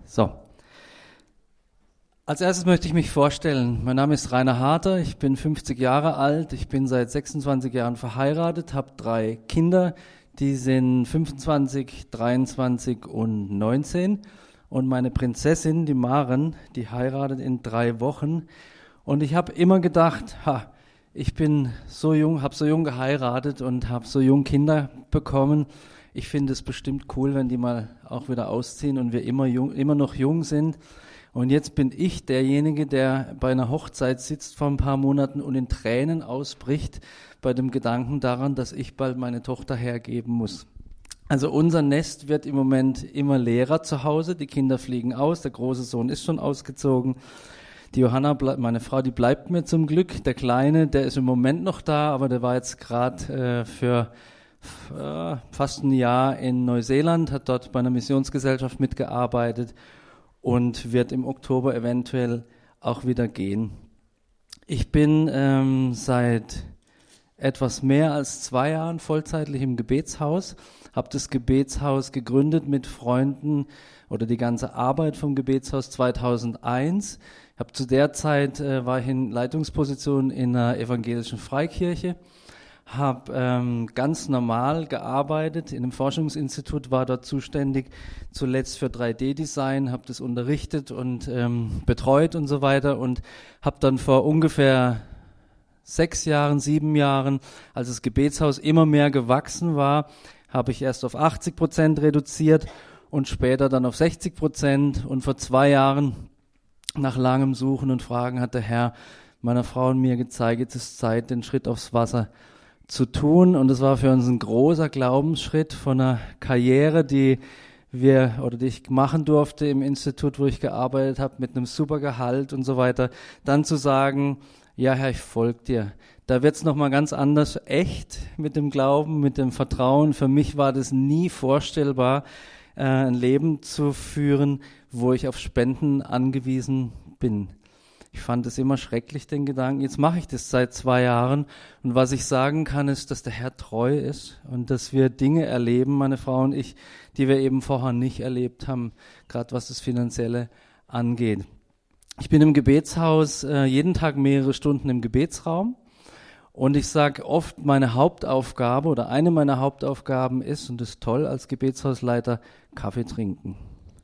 So, als erstes möchte ich mich vorstellen. Mein Name ist Rainer Harter, ich bin 50 Jahre alt, ich bin seit 26 Jahren verheiratet, habe 3 Kinder, die sind 25, 23 und 19. Und meine Prinzessin, die Maren, die heiratet in 3 Wochen. Und ich habe immer gedacht, ich bin so jung, habe so jung geheiratet und habe so jung Kinder bekommen. Ich finde es bestimmt cool, wenn die mal auch wieder ausziehen und wir immer noch jung sind. Und jetzt bin ich derjenige, der bei einer Hochzeit sitzt vor ein paar Monaten und in Tränen ausbricht bei dem Gedanken daran, dass ich bald meine Tochter hergeben muss. Also unser Nest wird im Moment immer leerer zu Hause. Die Kinder fliegen aus, der große Sohn ist schon ausgezogen. Die Johanna, meine Frau, die bleibt mir zum Glück. Der Kleine, der ist im Moment noch da, aber der war jetzt gerade für fast ein Jahr in Neuseeland, hat dort bei einer Missionsgesellschaft mitgearbeitet und wird im Oktober eventuell auch wieder gehen. Ich bin seit etwas mehr als 2 Jahren vollzeitlich im Gebetshaus, habe das Gebetshaus gegründet mit Freunden oder die ganze Arbeit vom Gebetshaus 2001. Zu der Zeit war ich in Leitungsposition in einer evangelischen Freikirche, habe ganz normal gearbeitet, in einem Forschungsinstitut, war dort zuständig, zuletzt für 3D-Design, habe das unterrichtet und betreut und so weiter und habe dann vor ungefähr 6 Jahren, 7 Jahren, als das Gebetshaus immer mehr gewachsen war, habe ich erst auf 80% reduziert und später dann auf 60%. Und vor 2 Jahren, nach langem Suchen und Fragen, hat der Herr meiner Frau und mir gezeigt, jetzt ist Zeit, den Schritt aufs Wasser zu tun. Und das war für uns ein großer Glaubensschritt von einer Karriere, die ich machen durfte im Institut, wo ich gearbeitet habe, mit einem super Gehalt und so weiter. Dann zu sagen, ja Herr, ich folge dir. Da wird's nochmal ganz anders echt mit dem Glauben, mit dem Vertrauen. Für mich war das nie vorstellbar, ein Leben zu führen, wo ich auf Spenden angewiesen bin. Ich fand es immer schrecklich, den Gedanken. Jetzt mache ich das seit 2 Jahren. Und was ich sagen kann, ist, dass der Herr treu ist und dass wir Dinge erleben, meine Frau und ich, die wir eben vorher nicht erlebt haben, gerade was das Finanzielle angeht. Ich bin im Gebetshaus jeden Tag mehrere Stunden im Gebetsraum und ich sage oft, meine Hauptaufgabe oder eine meiner Hauptaufgaben ist, und das ist toll als Gebetshausleiter, Kaffee trinken.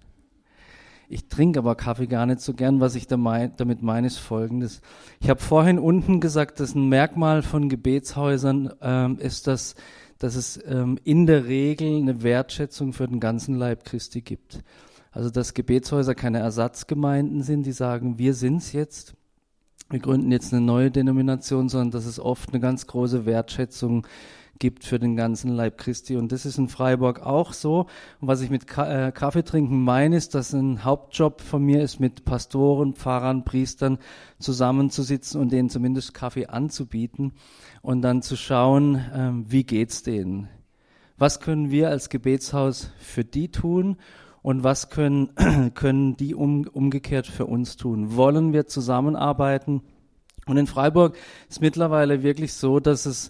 Ich trinke aber Kaffee gar nicht so gern. Was ich damit meine, ist Folgendes. Ich habe vorhin unten gesagt, dass ein Merkmal von Gebetshäusern ist, dass es in der Regel eine Wertschätzung für den ganzen Leib Christi gibt. Also dass Gebetshäuser keine Ersatzgemeinden sind, die sagen, wir sind's jetzt, wir gründen jetzt eine neue Denomination, sondern dass es oft eine ganz große Wertschätzung gibt für den ganzen Leib Christi. Und das ist in Freiburg auch so. Und was ich mit Kaffee trinken meine, ist, dass ein Hauptjob von mir ist, mit Pastoren, Pfarrern, Priestern zusammenzusitzen und denen zumindest Kaffee anzubieten und dann zu schauen, wie geht's denen? Was können wir als Gebetshaus für die tun? Und was können die umgekehrt für uns tun? Wollen wir zusammenarbeiten? Und in Freiburg ist mittlerweile wirklich so, dass es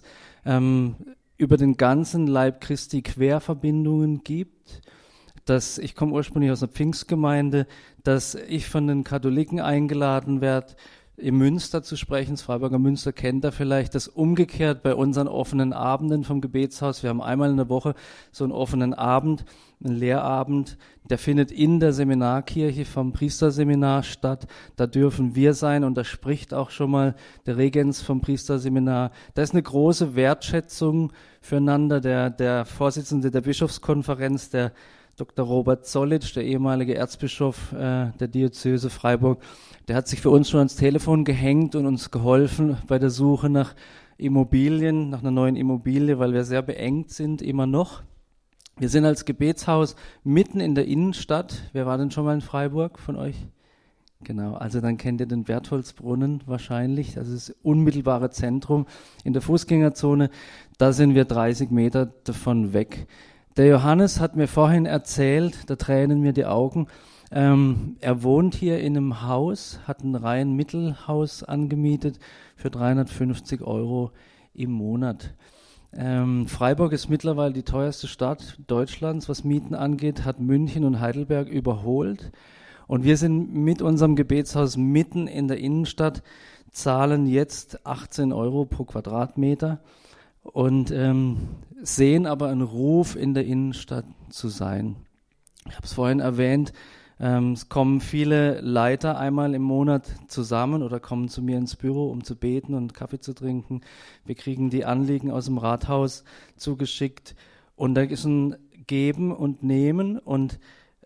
über den ganzen Leib Christi Querverbindungen gibt. Ich komme ursprünglich aus einer Pfingstgemeinde, dass ich von den Katholiken eingeladen werde, im Münster zu sprechen. Das Freiburger Münster kennt ihr vielleicht, das umgekehrt bei unseren offenen Abenden vom Gebetshaus. Wir haben einmal in der Woche so einen offenen Abend, einen Lehrabend, der findet in der Seminarkirche vom Priesterseminar statt. Da dürfen wir sein und da spricht auch schon mal der Regens vom Priesterseminar. Da ist eine große Wertschätzung füreinander. Der Vorsitzende der Bischofskonferenz, der Dr. Robert Zollitsch, der ehemalige Erzbischof der Diözese Freiburg, der hat sich für uns schon ans Telefon gehängt und uns geholfen bei der Suche nach Immobilien, nach einer neuen Immobilie, weil wir sehr beengt sind, immer noch. Wir sind als Gebetshaus mitten in der Innenstadt. Wer war denn schon mal in Freiburg von euch? Genau, also dann kennt ihr den Bertholdsbrunnen wahrscheinlich. Das ist das unmittelbare Zentrum in der Fußgängerzone. Da sind wir 30 Meter davon weg. Der Johannes hat mir vorhin erzählt, da tränen mir die Augen, er wohnt hier in einem Haus, hat ein rein Mittelhaus angemietet für 350 € im Monat. Freiburg ist mittlerweile die teuerste Stadt Deutschlands, was Mieten angeht, hat München und Heidelberg überholt. Und wir sind mit unserem Gebetshaus mitten in der Innenstadt, zahlen jetzt 18 € pro Quadratmeter und sehen aber einen Ruf, in der Innenstadt zu sein. Ich habe es vorhin erwähnt, es kommen viele Leiter einmal im Monat zusammen oder kommen zu mir ins Büro, um zu beten und Kaffee zu trinken. Wir kriegen die Anliegen aus dem Rathaus zugeschickt und da ist ein Geben und Nehmen und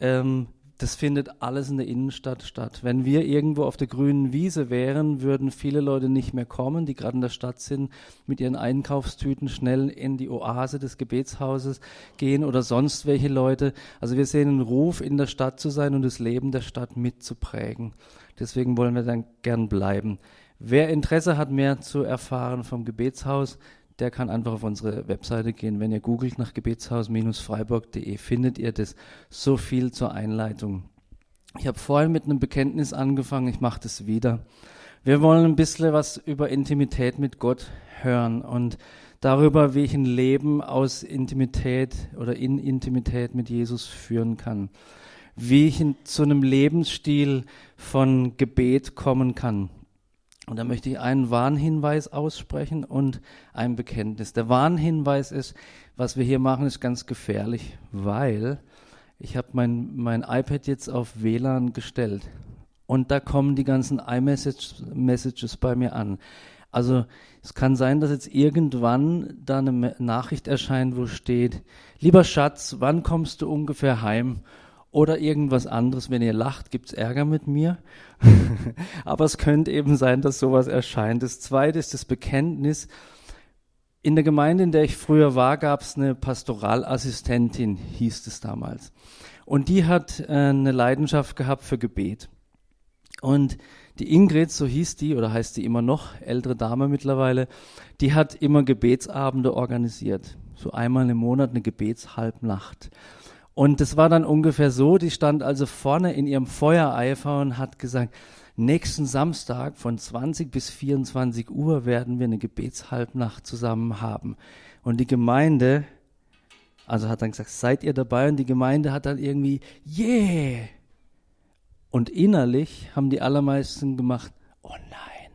das findet alles in der Innenstadt statt. Wenn wir irgendwo auf der grünen Wiese wären, würden viele Leute nicht mehr kommen, die gerade in der Stadt sind, mit ihren Einkaufstüten schnell in die Oase des Gebetshauses gehen oder sonst welche Leute. Also wir sehen einen Ruf, in der Stadt zu sein und das Leben der Stadt mitzuprägen. Deswegen wollen wir dann gern bleiben. Wer Interesse hat, mehr zu erfahren vom Gebetshaus, der kann einfach auf unsere Webseite gehen. Wenn ihr googelt nach gebetshaus-freiburg.de, findet ihr das. So viel zur Einleitung. Ich habe vorhin mit einem Bekenntnis angefangen, ich mache das wieder. Wir wollen ein bisschen was über Intimität mit Gott hören und darüber, wie ich ein Leben aus Intimität oder in Intimität mit Jesus führen kann. Wie ich zu einem Lebensstil von Gebet kommen kann. Und da möchte ich einen Warnhinweis aussprechen und ein Bekenntnis. Der Warnhinweis ist, was wir hier machen, ist ganz gefährlich, weil ich habe mein iPad jetzt auf WLAN gestellt und da kommen die ganzen iMessages bei mir an. Also es kann sein, dass jetzt irgendwann da eine Nachricht erscheint, wo steht, lieber Schatz, wann kommst du ungefähr heim? Oder irgendwas anderes. Wenn ihr lacht, gibt's Ärger mit mir. Aber es könnte eben sein, dass sowas erscheint. Das Zweite ist das Bekenntnis. In der Gemeinde, in der ich früher war, gab's eine Pastoralassistentin, hieß es damals. Und die hat eine Leidenschaft gehabt für Gebet. Und die Ingrid, so hieß die, oder heißt die immer noch, ältere Dame mittlerweile, die hat immer Gebetsabende organisiert. So einmal im Monat eine Gebetshalbnacht. Und das war dann ungefähr so, die stand also vorne in ihrem Feuereifer und hat gesagt, nächsten Samstag von 20 bis 24 Uhr werden wir eine Gebetshalbnacht zusammen haben. Und die Gemeinde, also hat dann gesagt, seid ihr dabei? Und die Gemeinde hat dann irgendwie, yeah! Und innerlich haben die allermeisten gemacht, oh nein.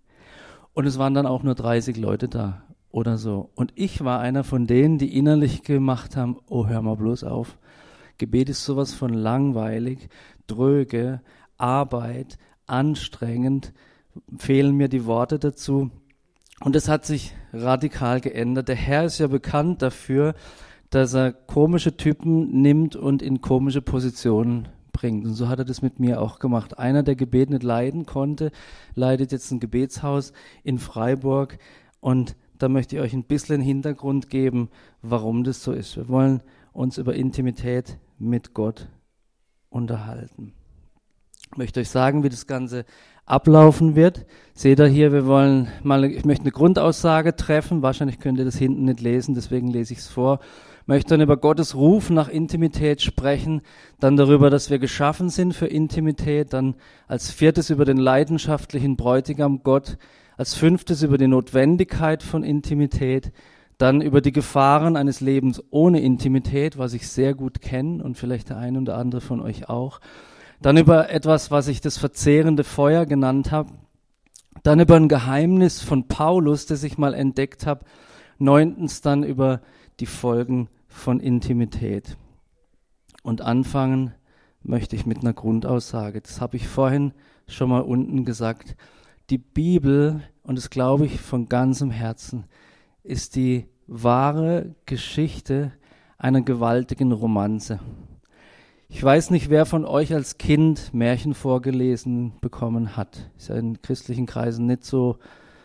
Und es waren dann auch nur 30 Leute da oder so. Und ich war einer von denen, die innerlich gemacht haben, oh, hör mal bloß auf. Gebet ist sowas von langweilig, dröge, Arbeit, anstrengend, fehlen mir die Worte dazu. Und es hat sich radikal geändert. Der Herr ist ja bekannt dafür, dass er komische Typen nimmt und in komische Positionen bringt. Und so hat er das mit mir auch gemacht. Einer, der Gebet nicht leiden konnte, leitet jetzt ein Gebetshaus in Freiburg. Und da möchte ich euch ein bisschen Hintergrund geben, warum das so ist. Wir wollen uns über Intimität mit Gott unterhalten. Ich möchte euch sagen, wie das Ganze ablaufen wird. Seht ihr hier, ich möchte eine Grundaussage treffen. Wahrscheinlich könnt ihr das hinten nicht lesen, deswegen lese ich es vor. Ich möchte dann über Gottes Ruf nach Intimität sprechen, dann darüber, dass wir geschaffen sind für Intimität, dann als viertes über den leidenschaftlichen Bräutigam Gott, als fünftes über die Notwendigkeit von Intimität, dann über die Gefahren eines Lebens ohne Intimität, was ich sehr gut kenne und vielleicht der eine oder andere von euch auch. Dann über etwas, was ich das verzehrende Feuer genannt habe. Dann über ein Geheimnis von Paulus, das ich mal entdeckt habe. Neuntens dann über die Folgen von Intimität. Und anfangen möchte ich mit einer Grundaussage. Das habe ich vorhin schon mal unten gesagt. Die Bibel, und das glaube ich von ganzem Herzen, ist die wahre Geschichte einer gewaltigen Romanze. Ich weiß nicht, wer von euch als Kind Märchen vorgelesen bekommen hat. Ist ja in christlichen Kreisen nicht so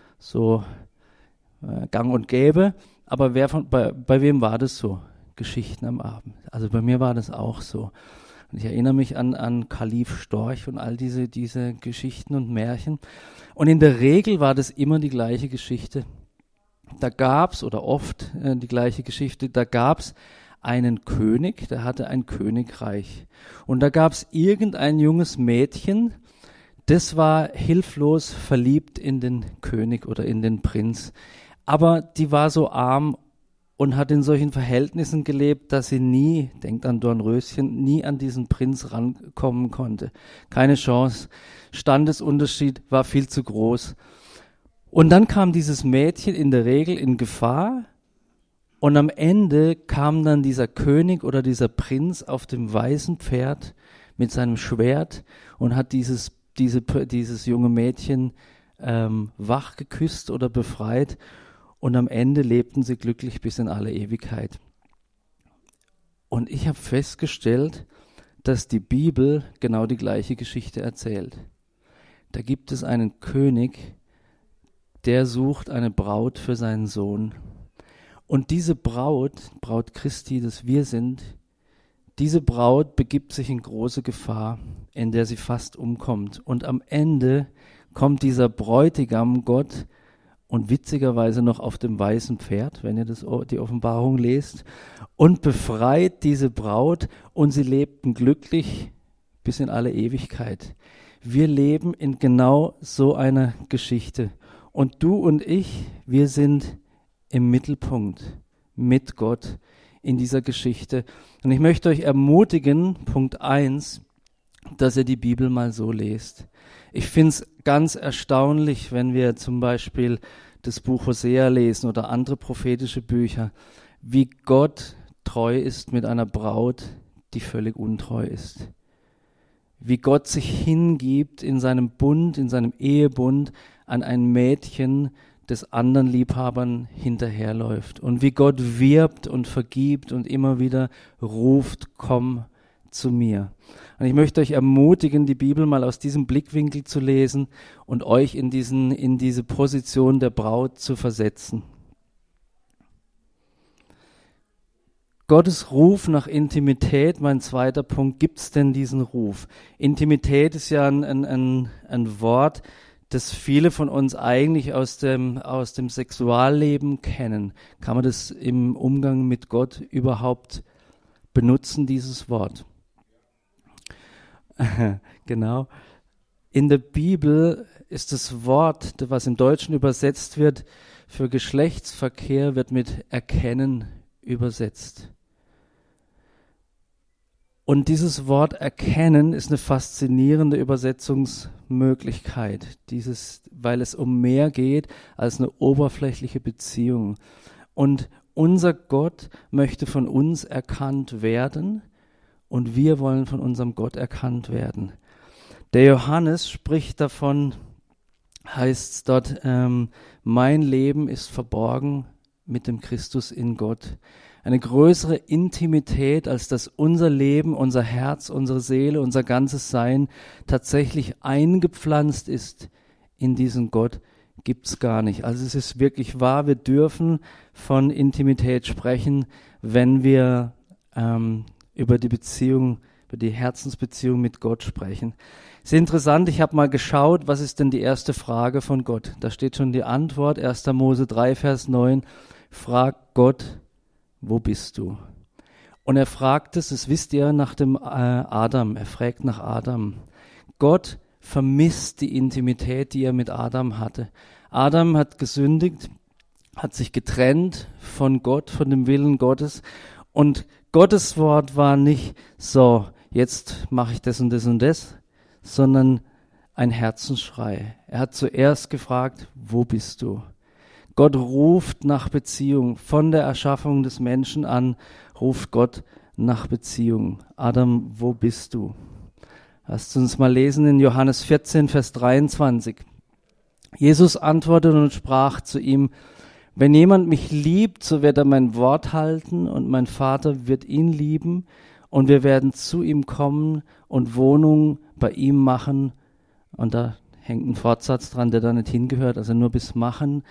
gang und gäbe. Aber bei wem war das so? Geschichten am Abend. Also bei mir war das auch so. Und ich erinnere mich an Kalif Storch und all diese Geschichten und Märchen. Und in der Regel war das immer die gleiche Geschichte. Da gab's, oder oft die gleiche Geschichte, da gab's einen König, der hatte ein Königreich. Und da gab's irgendein junges Mädchen, das war hilflos verliebt in den König oder in den Prinz. Aber die war so arm und hat in solchen Verhältnissen gelebt, dass sie nie, denkt an Dornröschen, nie an diesen Prinz rankommen konnte. Keine Chance. Standesunterschied war viel zu groß. Und dann kam dieses Mädchen in der Regel in Gefahr und am Ende kam dann dieser König oder dieser Prinz auf dem weißen Pferd mit seinem Schwert und hat dieses junge Mädchen wach geküsst oder befreit und am Ende lebten sie glücklich bis in alle Ewigkeit. Und ich habe festgestellt, dass die Bibel genau die gleiche Geschichte erzählt. Da gibt es einen König, der sucht eine Braut für seinen Sohn. Und diese Braut Christi, das wir sind, diese Braut begibt sich in große Gefahr, in der sie fast umkommt. Und am Ende kommt dieser Bräutigam Gott und witzigerweise noch auf dem weißen Pferd, wenn ihr die Offenbarung lest, und befreit diese Braut und sie lebten glücklich bis in alle Ewigkeit. Wir leben in genau so einer Geschichte. Und du und ich, wir sind im Mittelpunkt mit Gott in dieser Geschichte. Und ich möchte euch ermutigen, Punkt 1, dass ihr die Bibel mal so lest. Ich finde es ganz erstaunlich, wenn wir zum Beispiel das Buch Hosea lesen oder andere prophetische Bücher, wie Gott treu ist mit einer Braut, die völlig untreu ist. Wie Gott sich hingibt in seinem Bund, in seinem Ehebund an ein Mädchen, das anderen Liebhabern hinterherläuft. Und wie Gott wirbt und vergibt und immer wieder ruft, komm zu mir. Und ich möchte euch ermutigen, die Bibel mal aus diesem Blickwinkel zu lesen und euch in diese Position der Braut zu versetzen. Gottes Ruf nach Intimität, mein zweiter Punkt, gibt es denn diesen Ruf? Intimität ist ja ein Wort, das viele von uns eigentlich aus dem Sexualleben kennen. Kann man das im Umgang mit Gott überhaupt benutzen, dieses Wort? Genau. In der Bibel ist das Wort, was im Deutschen übersetzt wird, für Geschlechtsverkehr, wird mit Erkennen übersetzt. Und dieses Wort erkennen ist eine faszinierende Übersetzungsmöglichkeit, weil es um mehr geht als eine oberflächliche Beziehung. Und unser Gott möchte von uns erkannt werden und wir wollen von unserem Gott erkannt werden. Der Johannes spricht davon, heißt es dort, mein Leben ist verborgen mit dem Christus in Gott. Eine größere Intimität, als dass unser Leben, unser Herz, unsere Seele, unser ganzes Sein tatsächlich eingepflanzt ist in diesen Gott, gibt's gar nicht. Also es ist wirklich wahr, wir dürfen von Intimität sprechen, wenn wir über die Beziehung, über die Herzensbeziehung mit Gott sprechen. Ist interessant, ich habe mal geschaut, was ist denn die erste Frage von Gott? Da steht schon die Antwort, 1. Mose 3, Vers 9, fragt Gott, wo bist du? Und er fragt es, das wisst ihr, nach dem Adam. Er fragt nach Adam. Gott vermisst die Intimität, die er mit Adam hatte. Adam hat gesündigt, hat sich getrennt von Gott, von dem Willen Gottes. Und Gottes Wort war nicht so, jetzt mache ich das und das und das, sondern ein Herzensschrei. Er hat zuerst gefragt, wo bist du? Gott ruft nach Beziehung. Von der Erschaffung des Menschen an ruft Gott nach Beziehung. Adam, wo bist du? Lasst uns mal lesen in Johannes 14, Vers 23. Jesus antwortete und sprach zu ihm, wenn jemand mich liebt, so wird er mein Wort halten und mein Vater wird ihn lieben und wir werden zu ihm kommen und Wohnung bei ihm machen. Und da hängt ein Fortsatz dran, der da nicht hingehört, also nur bis machen.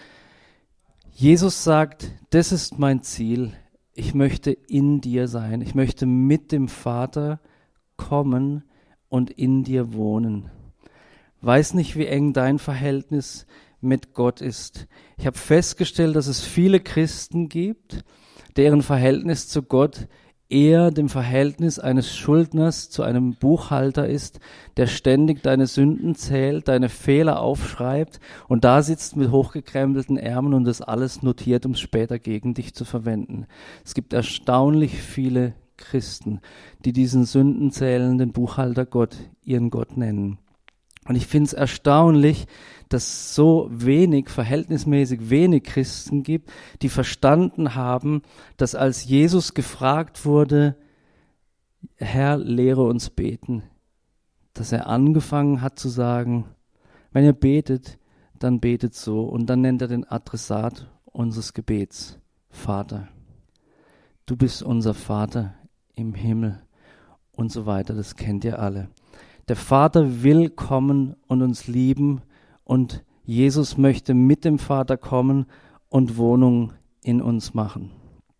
Jesus sagt, das ist mein Ziel. Ich möchte in dir sein. Ich möchte mit dem Vater kommen und in dir wohnen. Weiß nicht, wie eng dein Verhältnis mit Gott ist. Ich habe festgestellt, dass es viele Christen gibt, deren Verhältnis zu Gtt eher dem Verhältnis eines Schuldners zu einem Buchhalter ist, der ständig deine Sünden zählt, deine Fehler aufschreibt und da sitzt mit hochgekrempelten Ärmeln und das alles notiert, um es später gegen dich zu verwenden. Es gibt erstaunlich viele Christen, die diesen sündenzählenden Buchhalter Gott, ihren Gott nennen. Und ich finde es erstaunlich, dass es so wenig, verhältnismäßig wenig Christen gibt, die verstanden haben, dass als Jesus gefragt wurde, Herr, lehre uns beten, dass er angefangen hat zu sagen, wenn ihr betet, dann betet so. Und dann nennt er den Adressat unseres Gebets, Vater. Du bist unser Vater im Himmel und so weiter, das kennt ihr alle. Der Vater will kommen und uns lieben und Jesus möchte mit dem Vater kommen und Wohnung in uns machen.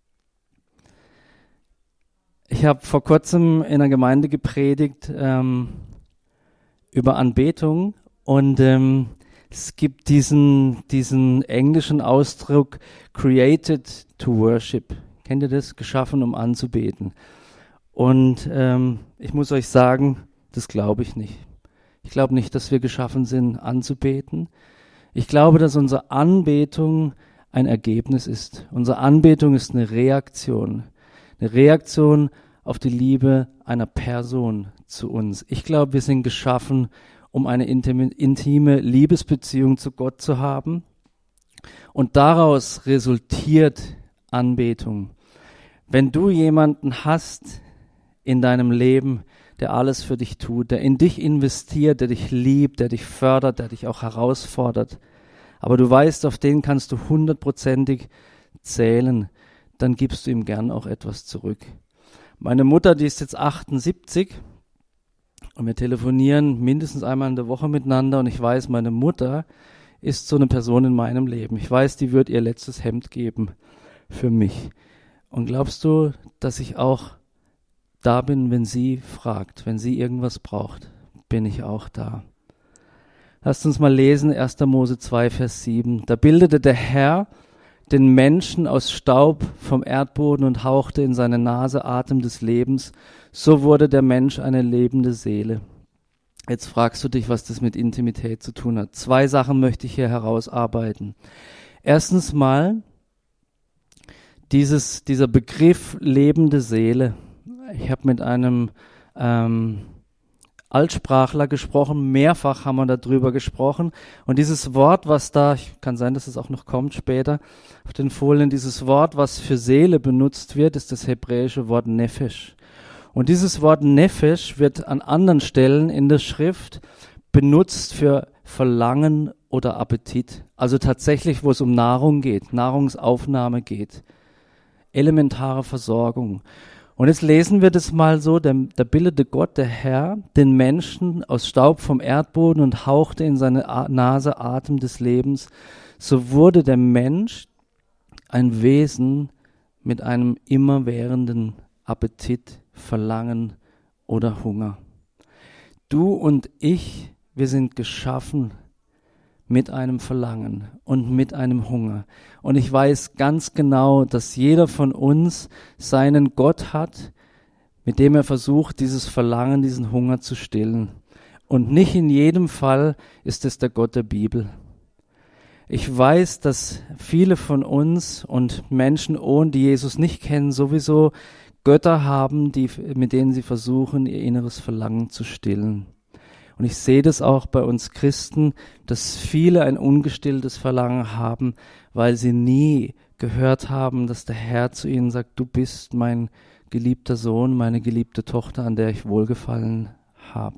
Ich habe vor kurzem in einer Gemeinde gepredigt über Anbetung und es gibt diesen englischen Ausdruck created to worship. Kennt ihr das? Geschaffen, um anzubeten. Und ich muss euch sagen, das glaube ich nicht. Ich glaube nicht, dass wir geschaffen sind, anzubeten. Ich glaube, dass unsere Anbetung ein Ergebnis ist. Unsere Anbetung ist eine Reaktion auf die Liebe einer Person zu uns. Ich glaube, wir sind geschaffen, um eine intime Liebesbeziehung zu Gott zu haben. Und daraus resultiert Anbetung. Wenn du jemanden hast in deinem Leben, der alles für dich tut, der in dich investiert, der dich liebt, der dich fördert, der dich auch herausfordert, aber du weißt, auf den kannst du 100%ig zählen, dann gibst du ihm gern auch etwas zurück. Meine Mutter, die ist jetzt 78 und wir telefonieren mindestens einmal in der Woche miteinander und ich weiß, meine Mutter ist so eine Person in meinem Leben. Ich weiß, die wird ihr letztes Hemd geben für mich. Und glaubst du, dass ich auch da bin, wenn sie fragt, wenn sie irgendwas braucht, bin ich auch da. Lasst uns mal lesen, 1. Mose 2, Vers 7. Da bildete der Herr den Menschen aus Staub vom Erdboden und hauchte in seine Nase Atem des Lebens. So wurde der Mensch eine lebende Seele. Jetzt fragst du dich, was das mit Intimität zu tun hat. 2 Sachen möchte ich hier herausarbeiten. Erstens mal, dieser Begriff lebende Seele. Ich habe mit einem Altsprachler gesprochen, mehrfach haben wir darüber gesprochen. Und dieses Wort, was da, kann sein, dass es auch noch kommt später, auf den Folien, dieses Wort, was für Seele benutzt wird, ist das hebräische Wort Nefesh. Und dieses Wort Nefesh wird an anderen Stellen in der Schrift benutzt für Verlangen oder Appetit. Also tatsächlich, wo es um Nahrung geht, Nahrungsaufnahme geht, elementare Versorgung. Und jetzt lesen wir das mal so, da bildete Gott, der Herr, den Menschen aus Staub vom Erdboden und hauchte in seine Nase Atem des Lebens. So wurde der Mensch ein Wesen mit einem immerwährenden Appetit, Verlangen oder Hunger. Du und ich, wir sind geschaffen mit einem Verlangen und mit einem Hunger. Und ich weiß ganz genau, dass jeder von uns seinen Gott hat, mit dem er versucht, dieses Verlangen, diesen Hunger zu stillen. Und nicht in jedem Fall ist es der Gott der Bibel. Ich weiß, dass viele von uns und Menschen, die Jesus nicht kennen, sowieso Götter haben, mit denen sie versuchen, ihr inneres Verlangen zu stillen. Und ich sehe das auch bei uns Christen, dass viele ein ungestilltes Verlangen haben, weil sie nie gehört haben, dass der Herr zu ihnen sagt, du bist mein geliebter Sohn, meine geliebte Tochter, an der ich Wohlgefallen habe.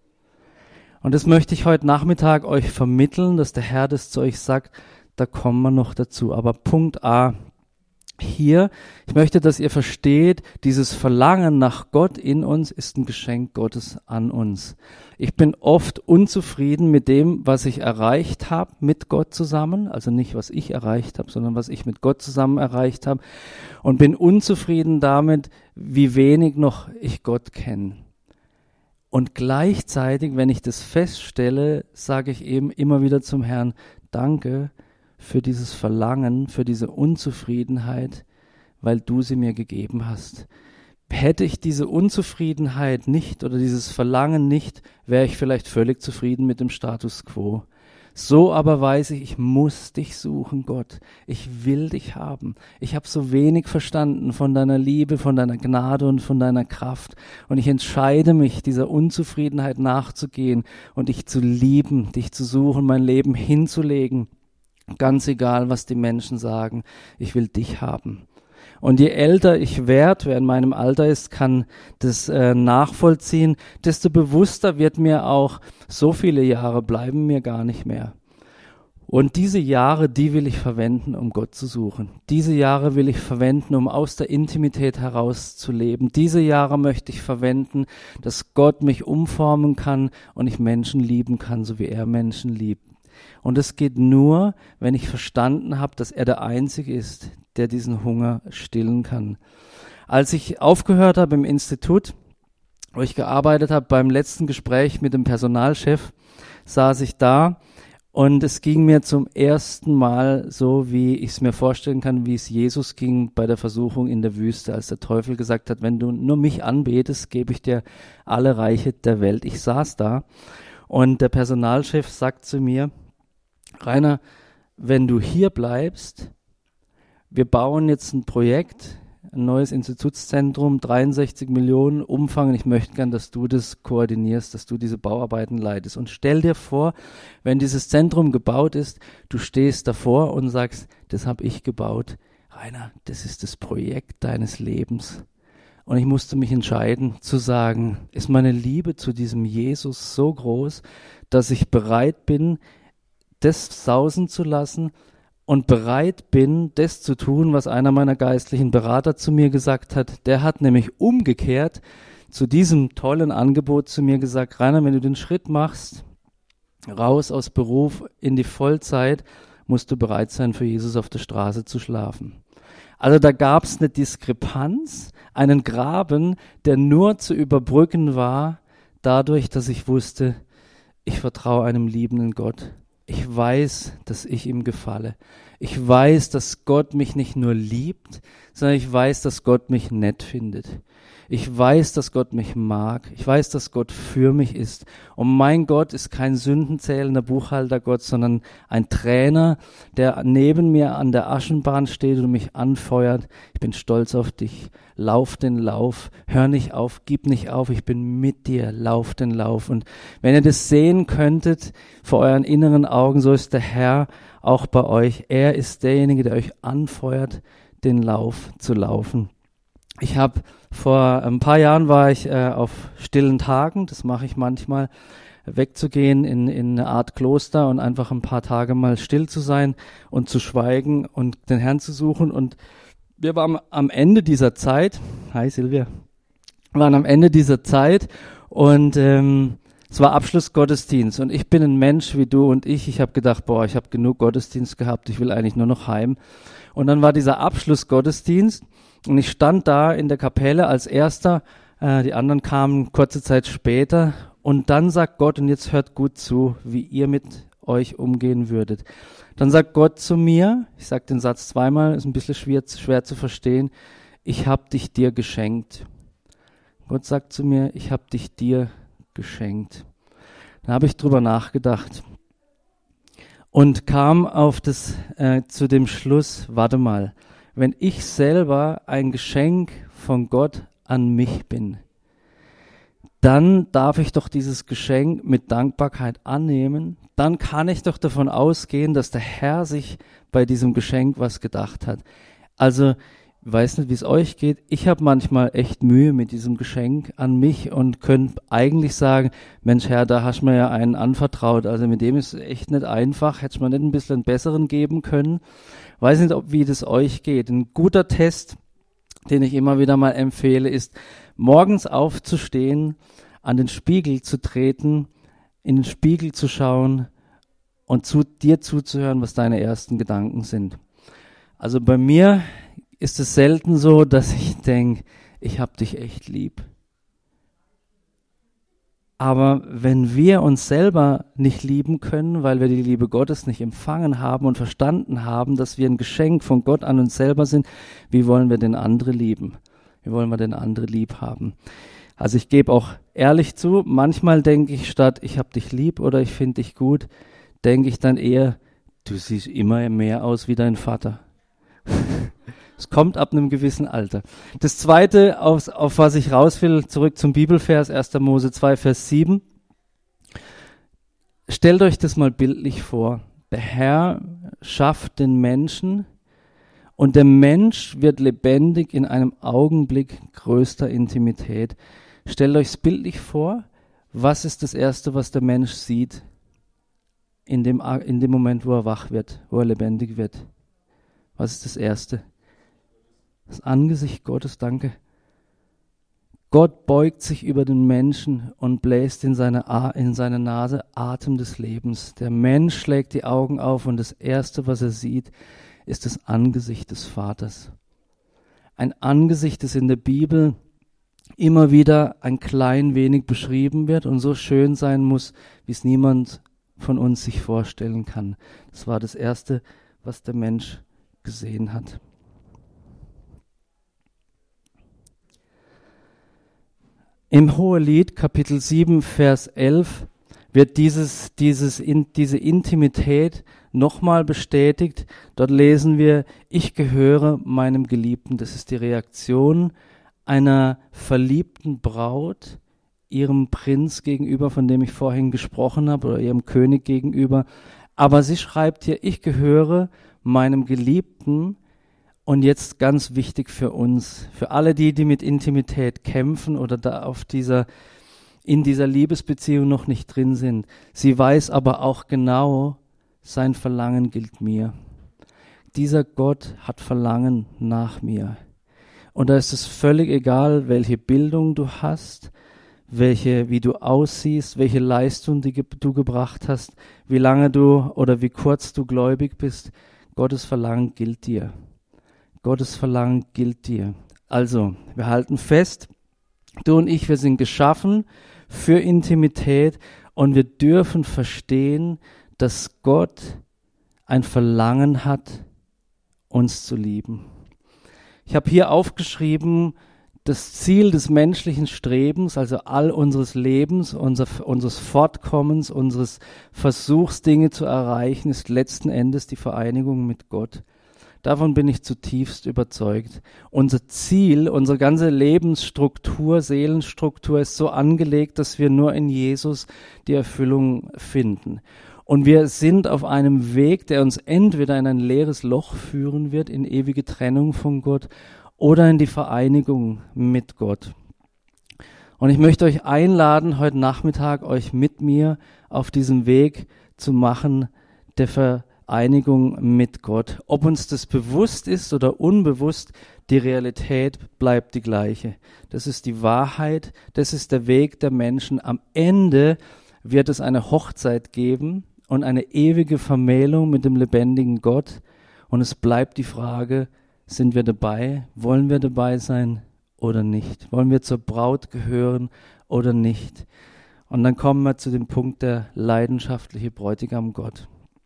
Und das möchte ich heute Nachmittag euch vermitteln, dass der Herr das zu euch sagt, da kommen wir noch dazu. Aber Punkt A. Hier, ich möchte, dass ihr versteht, dieses Verlangen nach Gott in uns ist ein Geschenk Gottes an uns. Ich bin oft unzufrieden mit dem, was ich erreicht habe mit Gott zusammen, also nicht, was ich erreicht habe, sondern was ich mit Gott zusammen erreicht habe und bin unzufrieden damit, wie wenig noch ich Gott kenne. Und gleichzeitig, wenn ich das feststelle, sage ich eben immer wieder zum Herrn, danke für dieses Verlangen, für diese Unzufriedenheit, weil du sie mir gegeben hast. Hätte ich diese Unzufriedenheit nicht oder dieses Verlangen nicht, wäre ich vielleicht völlig zufrieden mit dem Status quo. So aber weiß ich muss dich suchen, Gott. Ich will dich haben. Ich habe so wenig verstanden von deiner Liebe, von deiner Gnade und von deiner Kraft. Und ich entscheide mich, dieser Unzufriedenheit nachzugehen und dich zu lieben, dich zu suchen, mein Leben hinzulegen. Ganz egal, was die Menschen sagen. Ich will dich haben. Und je älter ich werde, wer in meinem Alter ist, kann das nachvollziehen, desto bewusster wird mir auch, so viele Jahre bleiben mir gar nicht mehr. Und diese Jahre, die will ich verwenden, um Gott zu suchen. Diese Jahre will ich verwenden, um aus der Intimität heraus zu leben. Diese Jahre möchte ich verwenden, dass Gott mich umformen kann und ich Menschen lieben kann, so wie er Menschen liebt. Und es geht nur, wenn ich verstanden habe, dass er der Einzige ist, der diesen Hunger stillen kann. Als ich aufgehört habe im Institut, wo ich gearbeitet habe, beim letzten Gespräch mit dem Personalchef, saß ich da und es ging mir zum ersten Mal so, wie ich es mir vorstellen kann, wie es Jesus ging bei der Versuchung in der Wüste, als der Teufel gesagt hat, wenn du nur mich anbetest, gebe ich dir alle Reiche der Welt. Ich saß da und der Personalchef sagt zu mir, Rainer, wenn du hier bleibst, wir bauen jetzt ein Projekt, ein neues Institutszentrum, 63 Millionen Umfang. Und ich möchte gern, dass du das koordinierst, dass du diese Bauarbeiten leitest. Und stell dir vor, wenn dieses Zentrum gebaut ist, du stehst davor und sagst, das habe ich gebaut. Rainer, das ist das Projekt deines Lebens. Und ich musste mich entscheiden zu sagen, ist meine Liebe zu diesem Jesus so groß, dass ich bereit bin, das sausen zu lassen und bereit bin, das zu tun, was einer meiner geistlichen Berater zu mir gesagt hat. Der hat nämlich umgekehrt zu diesem tollen Angebot zu mir gesagt, Rainer, wenn du den Schritt machst, raus aus Beruf in die Vollzeit, musst du bereit sein, für Jesus auf der Straße zu schlafen. Also da gab es eine Diskrepanz, einen Graben, der nur zu überbrücken war, dadurch, dass ich wusste, ich vertraue einem liebenden Gott. Ich weiß, dass ich ihm gefalle. Ich weiß, dass Gott mich nicht nur liebt, sondern ich weiß, dass Gott mich nett findet. Ich weiß, dass Gott mich mag. Ich weiß, dass Gott für mich ist. Und mein Gott ist kein sündenzählender Buchhaltergott, sondern ein Trainer, der neben mir an der Aschenbahn steht und mich anfeuert. Ich bin stolz auf dich. Lauf den Lauf. Hör nicht auf. Gib nicht auf. Ich bin mit dir. Lauf den Lauf. Und wenn ihr das sehen könntet vor euren inneren Augen, so ist der Herr auch bei euch. Er ist derjenige, der euch anfeuert, den Lauf zu laufen. Ich habe vor ein paar Jahren war ich auf stillen Tagen, das mache ich manchmal, wegzugehen in eine Art Kloster und einfach ein paar Tage mal still zu sein und zu schweigen und den Herrn zu suchen. Und wir waren am Ende dieser Zeit, hi Silvia, waren am Ende dieser Zeit und es war Abschlussgottesdienst und ich bin ein Mensch wie du und ich habe gedacht, ich habe genug Gottesdienst gehabt, ich will eigentlich nur noch heim. Und dann war dieser Abschlussgottesdienst und ich stand da in der Kapelle als Erster, die anderen kamen kurze Zeit später und dann sagt Gott, und jetzt hört gut zu, wie ihr mit euch umgehen würdet. Dann sagt Gott zu mir, ich sage den Satz zweimal, ist ein bisschen schwer zu verstehen, ich habe dich dir geschenkt. Gott sagt zu mir, ich habe dich dir geschenkt. Da habe ich drüber nachgedacht und kam auf zu dem Schluss, warte mal, wenn ich selber ein Geschenk von Gott an mich bin, dann darf ich doch dieses Geschenk mit Dankbarkeit annehmen. Dann kann ich doch davon ausgehen, dass der Herr sich bei diesem Geschenk was gedacht hat. Also, ich weiß nicht, wie es euch geht. Ich habe manchmal echt Mühe mit diesem Geschenk an mich und könnte eigentlich sagen, Mensch Herr, da hast du mir ja einen anvertraut. Also mit dem ist es echt nicht einfach. Hätte ich mir nicht ein bisschen einen besseren geben können. Weiß nicht, wie das euch geht. Ein guter Test, den ich immer wieder mal empfehle, ist, morgens aufzustehen, an den Spiegel zu treten, in den Spiegel zu schauen und dir zuzuhören, was deine ersten Gedanken sind. Also bei mir ist es selten so, dass ich denke, ich hab dich echt lieb. Aber wenn wir uns selber nicht lieben können, weil wir die Liebe Gottes nicht empfangen haben und verstanden haben, dass wir ein Geschenk von Gott an uns selber sind, wie wollen wir denn andere lieben? Wie wollen wir den anderen lieb haben? Also ich gebe auch ehrlich zu, manchmal denke ich statt, ich habe dich lieb oder ich finde dich gut, denke ich dann eher, du siehst immer mehr aus wie dein Vater. Es kommt ab einem gewissen Alter. Das Zweite, auf was ich raus will, zurück zum Bibelvers, 1. Mose 2, Vers 7. Stellt euch das mal bildlich vor. Der Herr schafft den Menschen und der Mensch wird lebendig in einem Augenblick größter Intimität. Stellt euch es bildlich vor, was ist das Erste, was der Mensch sieht in dem Moment, wo er wach wird, wo er lebendig wird? Was ist das Erste? Das Angesicht Gottes, danke. Gott beugt sich über den Menschen und bläst in seine Nase Atem des Lebens. Der Mensch schlägt die Augen auf und das Erste, was er sieht, ist das Angesicht des Vaters. Ein Angesicht, das in der Bibel immer wieder ein klein wenig beschrieben wird und so schön sein muss, wie es niemand von uns sich vorstellen kann. Das war das Erste, was der Mensch gesehen hat. Im Hohelied, Kapitel 7, Vers 11, wird diese Intimität nochmal bestätigt. Dort lesen wir, ich gehöre meinem Geliebten. Das ist die Reaktion einer verliebten Braut ihrem Prinz gegenüber, von dem ich vorhin gesprochen habe, oder ihrem König gegenüber. Aber sie schreibt hier, ich gehöre meinem Geliebten. Und jetzt ganz wichtig für uns, für alle die mit Intimität kämpfen oder da in dieser Liebesbeziehung noch nicht drin sind. Sie weiß aber auch genau, sein Verlangen gilt mir. Dieser Gott hat Verlangen nach mir. Und da ist es völlig egal, welche Bildung du hast, wie du aussiehst, welche Leistung du gebracht hast, wie lange du oder wie kurz du gläubig bist. Gottes Verlangen gilt dir. Gottes Verlangen gilt dir. Also, wir halten fest, du und ich, wir sind geschaffen für Intimität und wir dürfen verstehen, dass Gott ein Verlangen hat, uns zu lieben. Ich habe hier aufgeschrieben, das Ziel des menschlichen Strebens, also all unseres Lebens, unseres Fortkommens, unseres Versuchs, Dinge zu erreichen, ist letzten Endes die Vereinigung mit Gott. Davon bin ich zutiefst überzeugt. Unser Ziel, unsere ganze Lebensstruktur, Seelenstruktur ist so angelegt, dass wir nur in Jesus die Erfüllung finden. Und wir sind auf einem Weg, der uns entweder in ein leeres Loch führen wird, in ewige Trennung von Gott oder in die Vereinigung mit Gott. Und ich möchte euch einladen, heute Nachmittag euch mit mir auf diesem Weg zu machen, der Vereinigung mit Gott. Ob uns das bewusst ist oder unbewusst, die Realität bleibt die gleiche. Das ist die Wahrheit, das ist der Weg der Menschen. Am Ende wird es eine Hochzeit geben und eine ewige Vermählung mit dem lebendigen Gott. Und es bleibt die Frage, sind wir dabei? Wollen wir dabei sein oder nicht? Wollen wir zur Braut gehören oder nicht? Und dann kommen wir zu dem Punkt der leidenschaftliche Bräutigam Gott.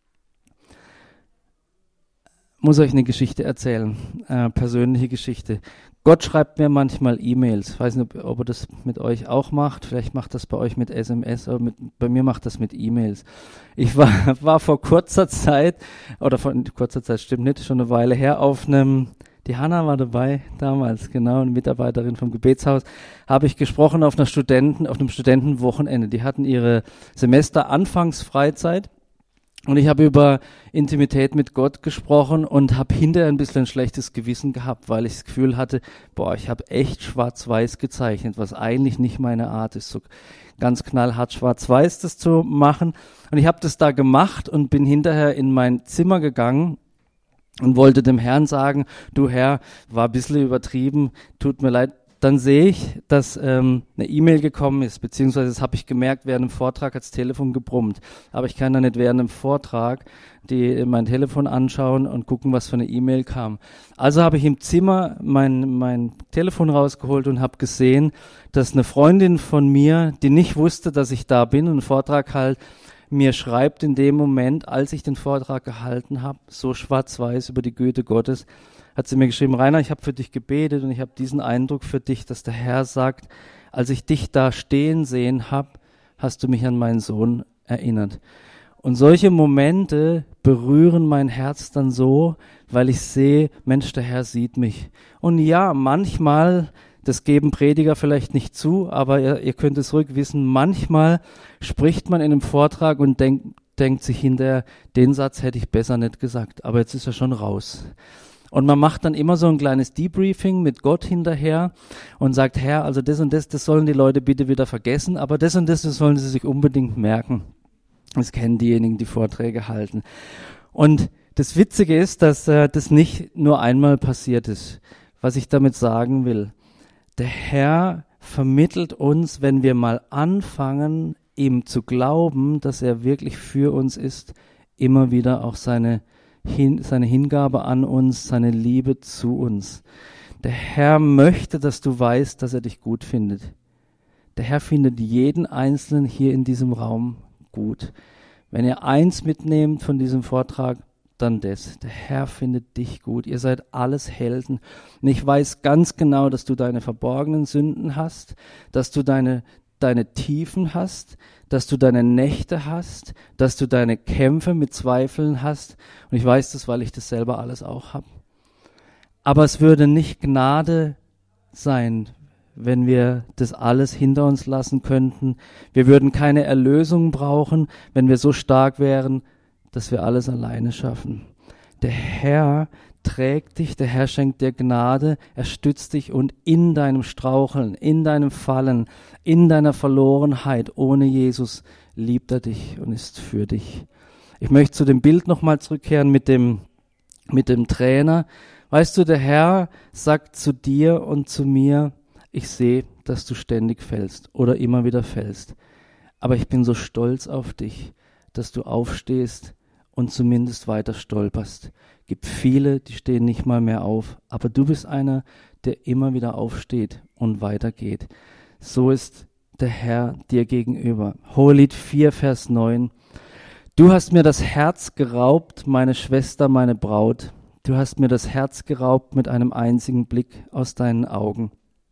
Muss euch eine Geschichte erzählen, persönliche Geschichte. Gott schreibt mir manchmal E-Mails. Ich weiß nicht, ob er das mit euch auch macht. Vielleicht macht das bei euch mit SMS, aber bei mir macht das mit E-Mails. Ich war vor kurzer Zeit, stimmt nicht, schon eine Weile her, die Hanna war dabei damals, genau, eine Mitarbeiterin vom Gebetshaus, habe ich gesprochen auf einem Studentenwochenende. Die hatten ihre Semesteranfangsfreizeit. Und ich habe über Intimität mit Gott gesprochen und habe hinterher ein bisschen ein schlechtes Gewissen gehabt, weil ich das Gefühl hatte, ich habe echt schwarz-weiß gezeichnet, was eigentlich nicht meine Art ist, so ganz knallhart schwarz-weiß das zu machen. Und ich habe das da gemacht und bin hinterher in mein Zimmer gegangen und wollte dem Herrn sagen, du Herr, war ein bisschen übertrieben, tut mir leid. Dann sehe ich, dass eine E-Mail gekommen ist, beziehungsweise das habe ich gemerkt, während dem Vortrag hat das Telefon gebrummt. Aber ich kann da nicht während dem Vortrag mein Telefon anschauen und gucken, was für eine E-Mail kam. Also habe ich im Zimmer mein Telefon rausgeholt und habe gesehen, dass eine Freundin von mir, die nicht wusste, dass ich da bin und einen Vortrag halt, mir schreibt in dem Moment, als ich den Vortrag gehalten habe, so schwarz-weiß über die Güte Gottes, hat sie mir geschrieben, Rainer, ich habe für dich gebetet und ich habe diesen Eindruck für dich, dass der Herr sagt, als ich dich da stehen sehen habe, hast du mich an meinen Sohn erinnert. Und solche Momente berühren mein Herz dann so, weil ich sehe, Mensch, der Herr sieht mich. Und ja, manchmal, das geben Prediger vielleicht nicht zu, aber ihr könnt es ruhig wissen, manchmal spricht man in einem Vortrag und denkt sich hinterher, den Satz hätte ich besser nicht gesagt, aber jetzt ist er schon raus. Und man macht dann immer so ein kleines Debriefing mit Gott hinterher und sagt, Herr, also das und das sollen die Leute bitte wieder vergessen, aber das und das sollen sie sich unbedingt merken. Das kennen diejenigen, die Vorträge halten. Und das Witzige ist, dass das nicht nur einmal passiert ist. Was ich damit sagen will, der Herr vermittelt uns, wenn wir mal anfangen, ihm zu glauben, dass er wirklich für uns ist, immer wieder auch seine Hingabe an uns, seine Liebe zu uns. Der Herr möchte, dass du weißt, dass er dich gut findet. Der Herr findet jeden Einzelnen hier in diesem Raum gut. Wenn ihr eins mitnehmt von diesem Vortrag, dann das. Der Herr findet dich gut. Ihr seid alles Helden. Und ich weiß ganz genau, dass du deine verborgenen Sünden hast, dass du deine Tiefen hast, dass du deine Nächte hast, dass du deine Kämpfe mit Zweifeln hast. Und ich weiß das, weil ich das selber alles auch habe. Aber es würde nicht Gnade sein, wenn wir das alles hinter uns lassen könnten. Wir würden keine Erlösung brauchen, wenn wir so stark wären, dass wir alles alleine schaffen. Der Herr trägt dich, der Herr schenkt dir Gnade, er stützt dich und in deinem Straucheln, in deinem Fallen, in deiner Verlorenheit ohne Jesus liebt er dich und ist für dich. Ich möchte zu dem Bild nochmal zurückkehren mit dem Trainer. Weißt du, der Herr sagt zu dir und zu mir, ich sehe, dass du ständig fällst oder immer wieder fällst. Aber ich bin so stolz auf dich, dass du aufstehst und zumindest weiter stolperst. Gibt viele, die stehen nicht mal mehr auf, aber du bist einer, der immer wieder aufsteht und weitergeht. So ist der Herr dir gegenüber. Hohelied 4, Vers 9. Du hast mir das Herz geraubt, meine Schwester, meine Braut. Du hast mir das Herz geraubt mit einem einzigen Blick aus deinen Augen.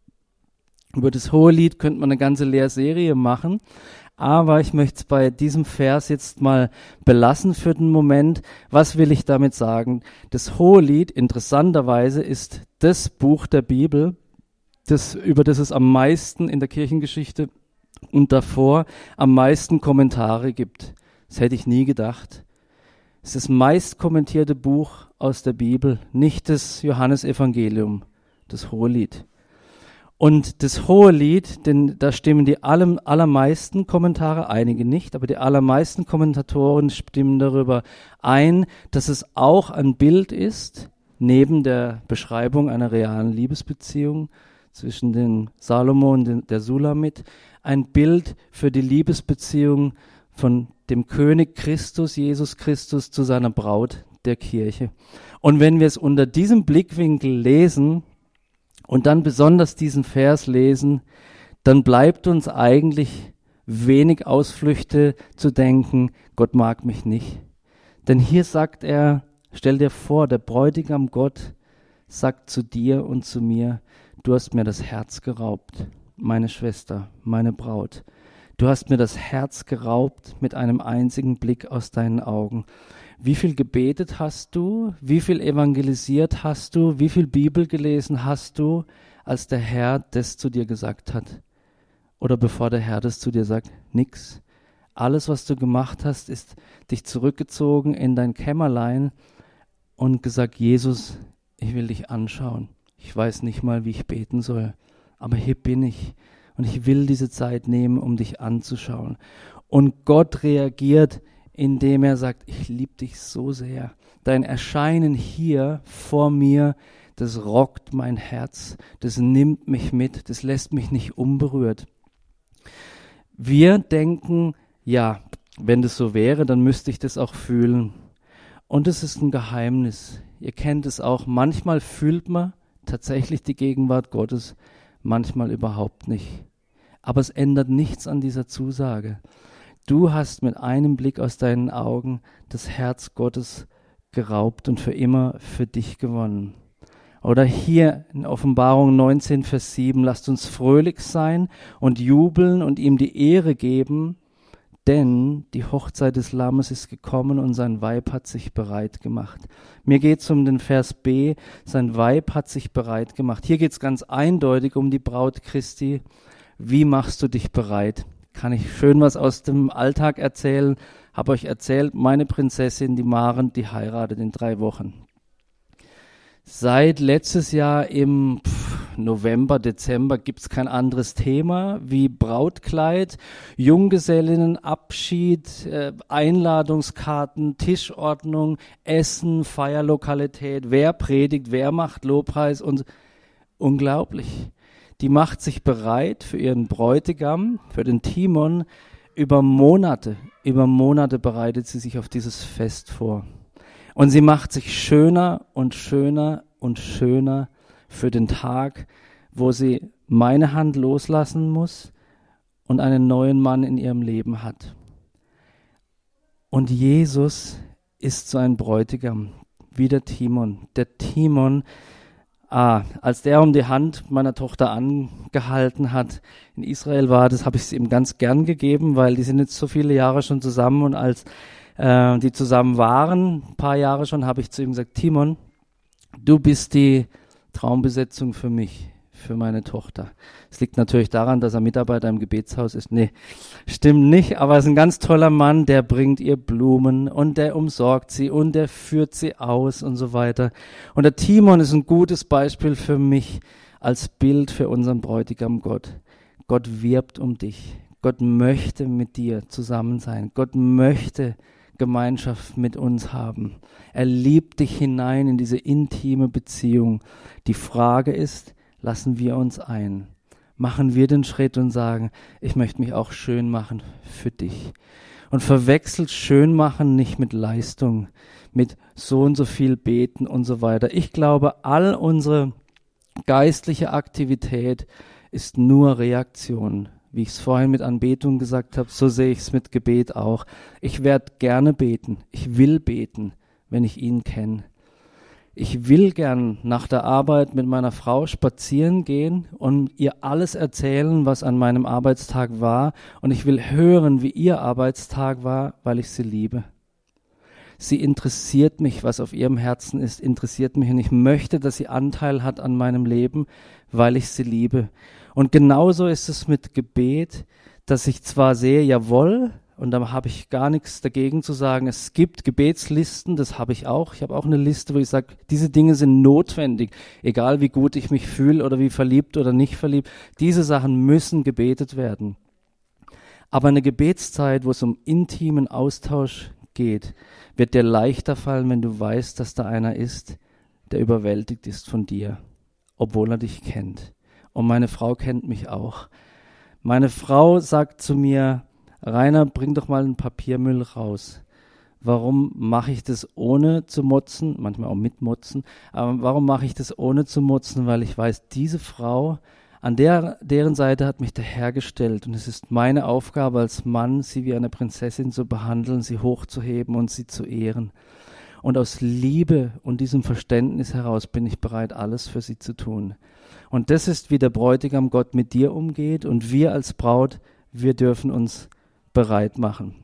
Über das Hohelied könnte man eine ganze Lehrserie machen, aber ich möchte es bei diesem Vers jetzt mal belassen für den Moment. Was will ich damit sagen? Das Hohelied, interessanterweise, ist das Buch der Bibel, über das es am meisten in der Kirchengeschichte und davor am meisten Kommentare gibt. Das hätte ich nie gedacht. Es ist das meist kommentierte Buch aus der Bibel, nicht das Johannesevangelium, das Hohelied. Und das Hohelied, denn da stimmen die allermeisten Kommentare, einige nicht, aber die allermeisten Kommentatoren stimmen darüber ein, dass es auch ein Bild ist, neben der Beschreibung einer realen Liebesbeziehung zwischen den Salomo und der Sulamit, ein Bild für die Liebesbeziehung von dem König Christus, Jesus Christus, zu seiner Braut, der Kirche. Und wenn wir es unter diesem Blickwinkel lesen, und dann besonders diesen Vers lesen, dann bleibt uns eigentlich wenig Ausflüchte zu denken, Gott mag mich nicht. Denn hier sagt er, stell dir vor, der Bräutigam Gott sagt zu dir und zu mir, du hast mir das Herz geraubt, meine Schwester, meine Braut. Du hast mir das Herz geraubt mit einem einzigen Blick aus deinen Augen. Wie viel gebetet hast du? Wie viel evangelisiert hast du? Wie viel Bibel gelesen hast du, als der Herr das zu dir gesagt hat? Oder bevor der Herr das zu dir sagt? Nix. Alles, was du gemacht hast, ist dich zurückgezogen in dein Kämmerlein und gesagt, Jesus, ich will dich anschauen. Ich weiß nicht mal, wie ich beten soll, aber hier bin ich und ich will diese Zeit nehmen, um dich anzuschauen. Und Gott reagiert, indem er sagt, ich liebe dich so sehr. Dein Erscheinen hier vor mir, das rockt mein Herz, das nimmt mich mit, das lässt mich nicht unberührt. Wir denken, ja, wenn das so wäre, dann müsste ich das auch fühlen. Und es ist ein Geheimnis. Ihr kennt es auch. Manchmal fühlt man tatsächlich die Gegenwart Gottes, manchmal überhaupt nicht. Aber es ändert nichts an dieser Zusage. Du hast mit einem Blick aus deinen Augen das Herz Gottes geraubt und für immer für dich gewonnen. Oder hier in Offenbarung 19, Vers 7, lasst uns fröhlich sein und jubeln und ihm die Ehre geben, denn die Hochzeit des Lammes ist gekommen und sein Weib hat sich bereit gemacht. Mir geht es um den Vers B, sein Weib hat sich bereit gemacht. Hier geht es ganz eindeutig um die Braut Christi. Wie machst du dich bereit? Kann ich schön was aus dem Alltag erzählen? Habe euch erzählt, meine Prinzessin, die Maren, die heiratet in 3 Wochen. Seit letztes Jahr im November, Dezember gibt's kein anderes Thema wie Brautkleid, Junggesellinnenabschied, Einladungskarten, Tischordnung, Essen, Feierlokalität, wer predigt, wer macht Lobpreis und unglaublich. Die macht sich bereit für ihren Bräutigam, für den Timon. Über Monate bereitet sie sich auf dieses Fest vor. Und sie macht sich schöner und schöner und schöner für den Tag, wo sie meine Hand loslassen muss und einen neuen Mann in ihrem Leben hat. Und Jesus ist so ein Bräutigam, wie der Timon. Der Timon, als der um die Hand meiner Tochter angehalten hat, in Israel war, das habe ich ihm ganz gern gegeben, weil die sind jetzt so viele Jahre schon zusammen und als die zusammen waren, ein paar Jahre schon, habe ich zu ihm gesagt, Timon, du bist die Traumbesetzung für mich, für meine Tochter. Es liegt natürlich daran, dass er Mitarbeiter im Gebetshaus ist. Nee, stimmt nicht, aber er ist ein ganz toller Mann, der bringt ihr Blumen und der umsorgt sie und der führt sie aus und so weiter. Und der Timon ist ein gutes Beispiel für mich als Bild für unseren Bräutigam Gott. Gott wirbt um dich. Gott möchte mit dir zusammen sein. Gott möchte Gemeinschaft mit uns haben. Er liebt dich hinein in diese intime Beziehung. Die Frage ist, lassen wir uns ein? Machen wir den Schritt und sagen, ich möchte mich auch schön machen für dich. Und verwechselt schön machen nicht mit Leistung, mit so und so viel beten und so weiter. Ich glaube, all unsere geistliche Aktivität ist nur Reaktion. Wie ich es vorhin mit Anbetung gesagt habe, so sehe ich es mit Gebet auch. Ich werde gerne beten. Ich will beten, wenn ich ihn kenne. Ich will gern nach der Arbeit mit meiner Frau spazieren gehen und ihr alles erzählen, was an meinem Arbeitstag war. Und ich will hören, wie ihr Arbeitstag war, weil ich sie liebe. Sie interessiert mich, was auf ihrem Herzen ist, interessiert mich. Und ich möchte, dass sie Anteil hat an meinem Leben, weil ich sie liebe. Und genauso ist es mit Gebet, dass ich zwar sehe, jawohl, und da habe ich gar nichts dagegen zu sagen, es gibt Gebetslisten, das habe ich auch. Ich habe auch eine Liste, wo ich sage, diese Dinge sind notwendig, egal wie gut ich mich fühle oder wie verliebt oder nicht verliebt. Diese Sachen müssen gebetet werden. Aber eine Gebetszeit, wo es um intimen Austausch geht, wird dir leichter fallen, wenn du weißt, dass da einer ist, der überwältigt ist von dir, obwohl er dich kennt. Und meine Frau kennt mich auch. Meine Frau sagt zu mir, Rainer, bring doch mal einen Papiermüll raus. Warum mache ich das ohne zu motzen? Manchmal auch mit motzen. Aber warum mache ich das ohne zu motzen? Weil ich weiß, diese Frau, an deren Seite hat mich der Herr gestellt. Und es ist meine Aufgabe als Mann, sie wie eine Prinzessin zu behandeln, sie hochzuheben und sie zu ehren. Und aus Liebe und diesem Verständnis heraus bin ich bereit, alles für sie zu tun. Und das ist, wie der Bräutigam Gott mit dir umgeht. Und wir als Braut, wir dürfen uns bereit machen.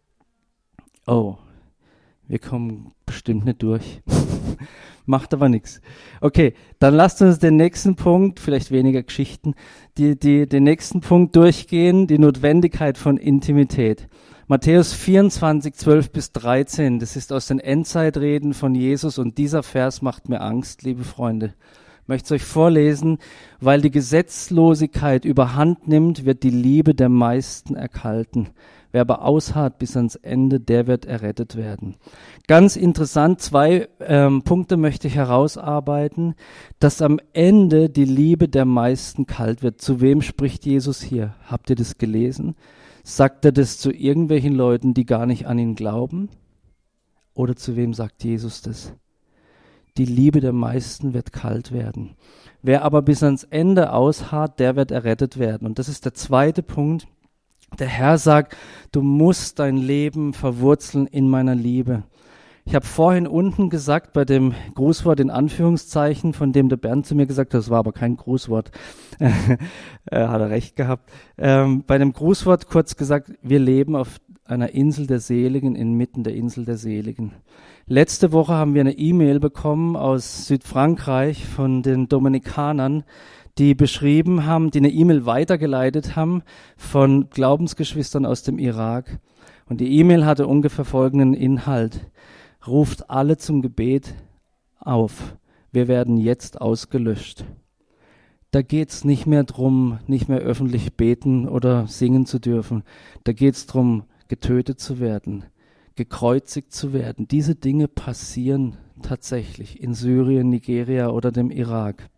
Oh, wir kommen bestimmt nicht durch. Macht aber nichts. Okay, dann lasst uns den nächsten Punkt, vielleicht weniger Geschichten, den nächsten Punkt durchgehen, die Notwendigkeit von Intimität. Matthäus 24, 12 bis 13, das ist aus den Endzeitreden von Jesus und dieser Vers macht mir Angst, liebe Freunde. Ich möchte es euch vorlesen, weil die Gesetzlosigkeit überhand nimmt, wird die Liebe der meisten erkalten. Wer aber ausharrt bis ans Ende, der wird errettet werden. Ganz interessant, 2 Punkte möchte ich herausarbeiten, dass am Ende die Liebe der meisten kalt wird. Zu wem spricht Jesus hier? Habt ihr das gelesen? Sagt er das zu irgendwelchen Leuten, die gar nicht an ihn glauben? Oder zu wem sagt Jesus das? Die Liebe der meisten wird kalt werden. Wer aber bis ans Ende ausharrt, der wird errettet werden. Und das ist der zweite Punkt. Der Herr sagt, du musst dein Leben verwurzeln in meiner Liebe. Ich habe vorhin unten gesagt, bei dem Grußwort in Anführungszeichen, von dem der Bernd zu mir gesagt hat, das war aber kein Grußwort, hat er recht gehabt. Bei dem Grußwort kurz gesagt, wir leben auf einer Insel der Seligen, inmitten der Insel der Seligen. Letzte Woche haben wir eine E-Mail bekommen aus Südfrankreich von den Dominikanern, die beschrieben haben, die eine E-Mail weitergeleitet haben von Glaubensgeschwistern aus dem Irak. Und die E-Mail hatte ungefähr folgenden Inhalt: Ruft alle zum Gebet auf. Wir werden jetzt ausgelöscht. Da geht's nicht mehr drum, nicht mehr öffentlich beten oder singen zu dürfen. Da geht's drum, getötet zu werden, gekreuzigt zu werden. Diese Dinge passieren tatsächlich in Syrien, Nigeria oder dem Irak.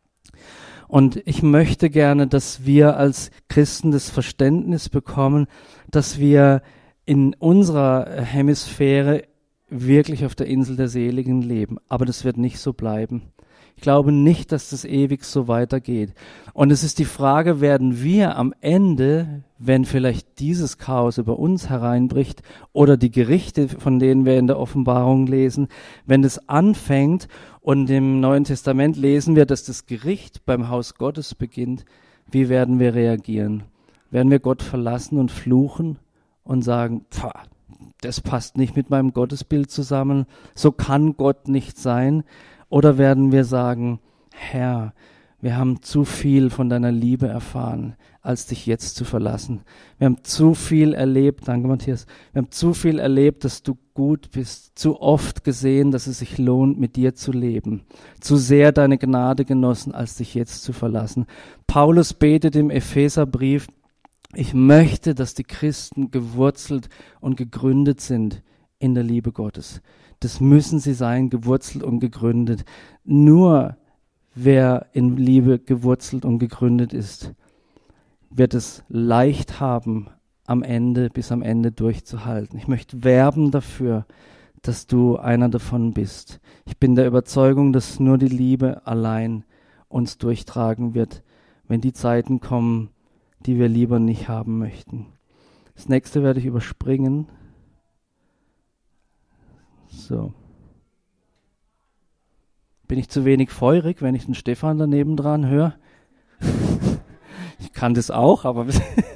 Und ich möchte gerne, dass wir als Christen das Verständnis bekommen, dass wir in unserer Hemisphäre wirklich auf der Insel der Seligen leben. Aber das wird nicht so bleiben. Ich glaube nicht, dass das ewig so weitergeht. Und es ist die Frage, werden wir am Ende, wenn vielleicht dieses Chaos über uns hereinbricht oder die Gerichte, von denen wir in der Offenbarung lesen, wenn das anfängt und im Neuen Testament lesen wir, dass das Gericht beim Haus Gottes beginnt, wie werden wir reagieren? Werden wir Gott verlassen und fluchen und sagen, das passt nicht mit meinem Gottesbild zusammen, so kann Gott nicht sein? Oder werden wir sagen, Herr, wir haben zu viel von deiner Liebe erfahren, als dich jetzt zu verlassen. Wir haben zu viel erlebt, danke Matthias, wir haben zu viel erlebt, dass du gut bist, zu oft gesehen, dass es sich lohnt, mit dir zu leben, zu sehr deine Gnade genossen, als dich jetzt zu verlassen. Paulus betet im Epheserbrief, ich möchte, dass die Christen gewurzelt und gegründet sind in der Liebe Gottes. Das müssen sie sein, gewurzelt und gegründet. Nur wer in Liebe gewurzelt und gegründet ist, wird es leicht haben, bis am Ende durchzuhalten. Ich möchte werben dafür, dass du einer davon bist. Ich bin der Überzeugung, dass nur die Liebe allein uns durchtragen wird, wenn die Zeiten kommen, die wir lieber nicht haben möchten. Das nächste werde ich überspringen. So. Bin ich zu wenig feurig, wenn ich den Stefan daneben dran höre? Ich kann das auch, aber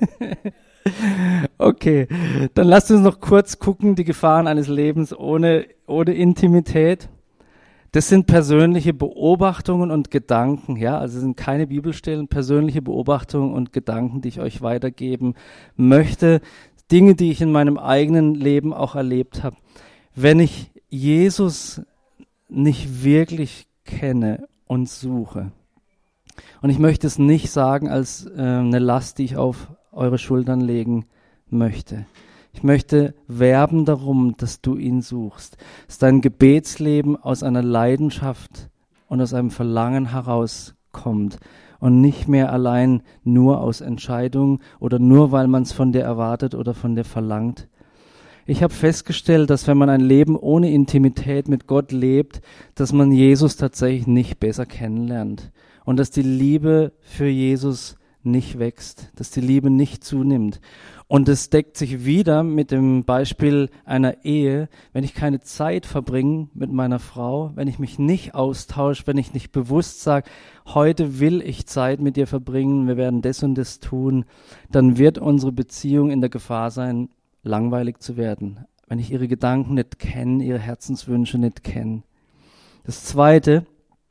okay. Dann lasst uns noch kurz gucken, die Gefahren eines Lebens ohne Intimität. Das sind persönliche Beobachtungen und Gedanken, ja, also sind keine Bibelstellen, persönliche Beobachtungen und Gedanken, die ich euch weitergeben möchte, Dinge, die ich in meinem eigenen Leben auch erlebt habe. Wenn ich Jesus nicht wirklich kenne und suche, und ich möchte es nicht sagen als eine Last, die ich auf eure Schultern legen möchte. Ich möchte werben darum, dass du ihn suchst, dass dein Gebetsleben aus einer Leidenschaft und aus einem Verlangen herauskommt und nicht mehr allein nur aus Entscheidungen oder nur, weil man es von dir erwartet oder von dir verlangt. Ich habe festgestellt, dass wenn man ein Leben ohne Intimität mit Gott lebt, dass man Jesus tatsächlich nicht besser kennenlernt und dass die Liebe für Jesus nicht wächst, dass die Liebe nicht zunimmt. Und es deckt sich wieder mit dem Beispiel einer Ehe, wenn ich keine Zeit verbringe mit meiner Frau, wenn ich mich nicht austausche, wenn ich nicht bewusst sage, heute will ich Zeit mit dir verbringen, wir werden das und das tun, dann wird unsere Beziehung in der Gefahr sein, langweilig zu werden, wenn ich ihre Gedanken nicht kenne, ihre Herzenswünsche nicht kenne. Das Zweite,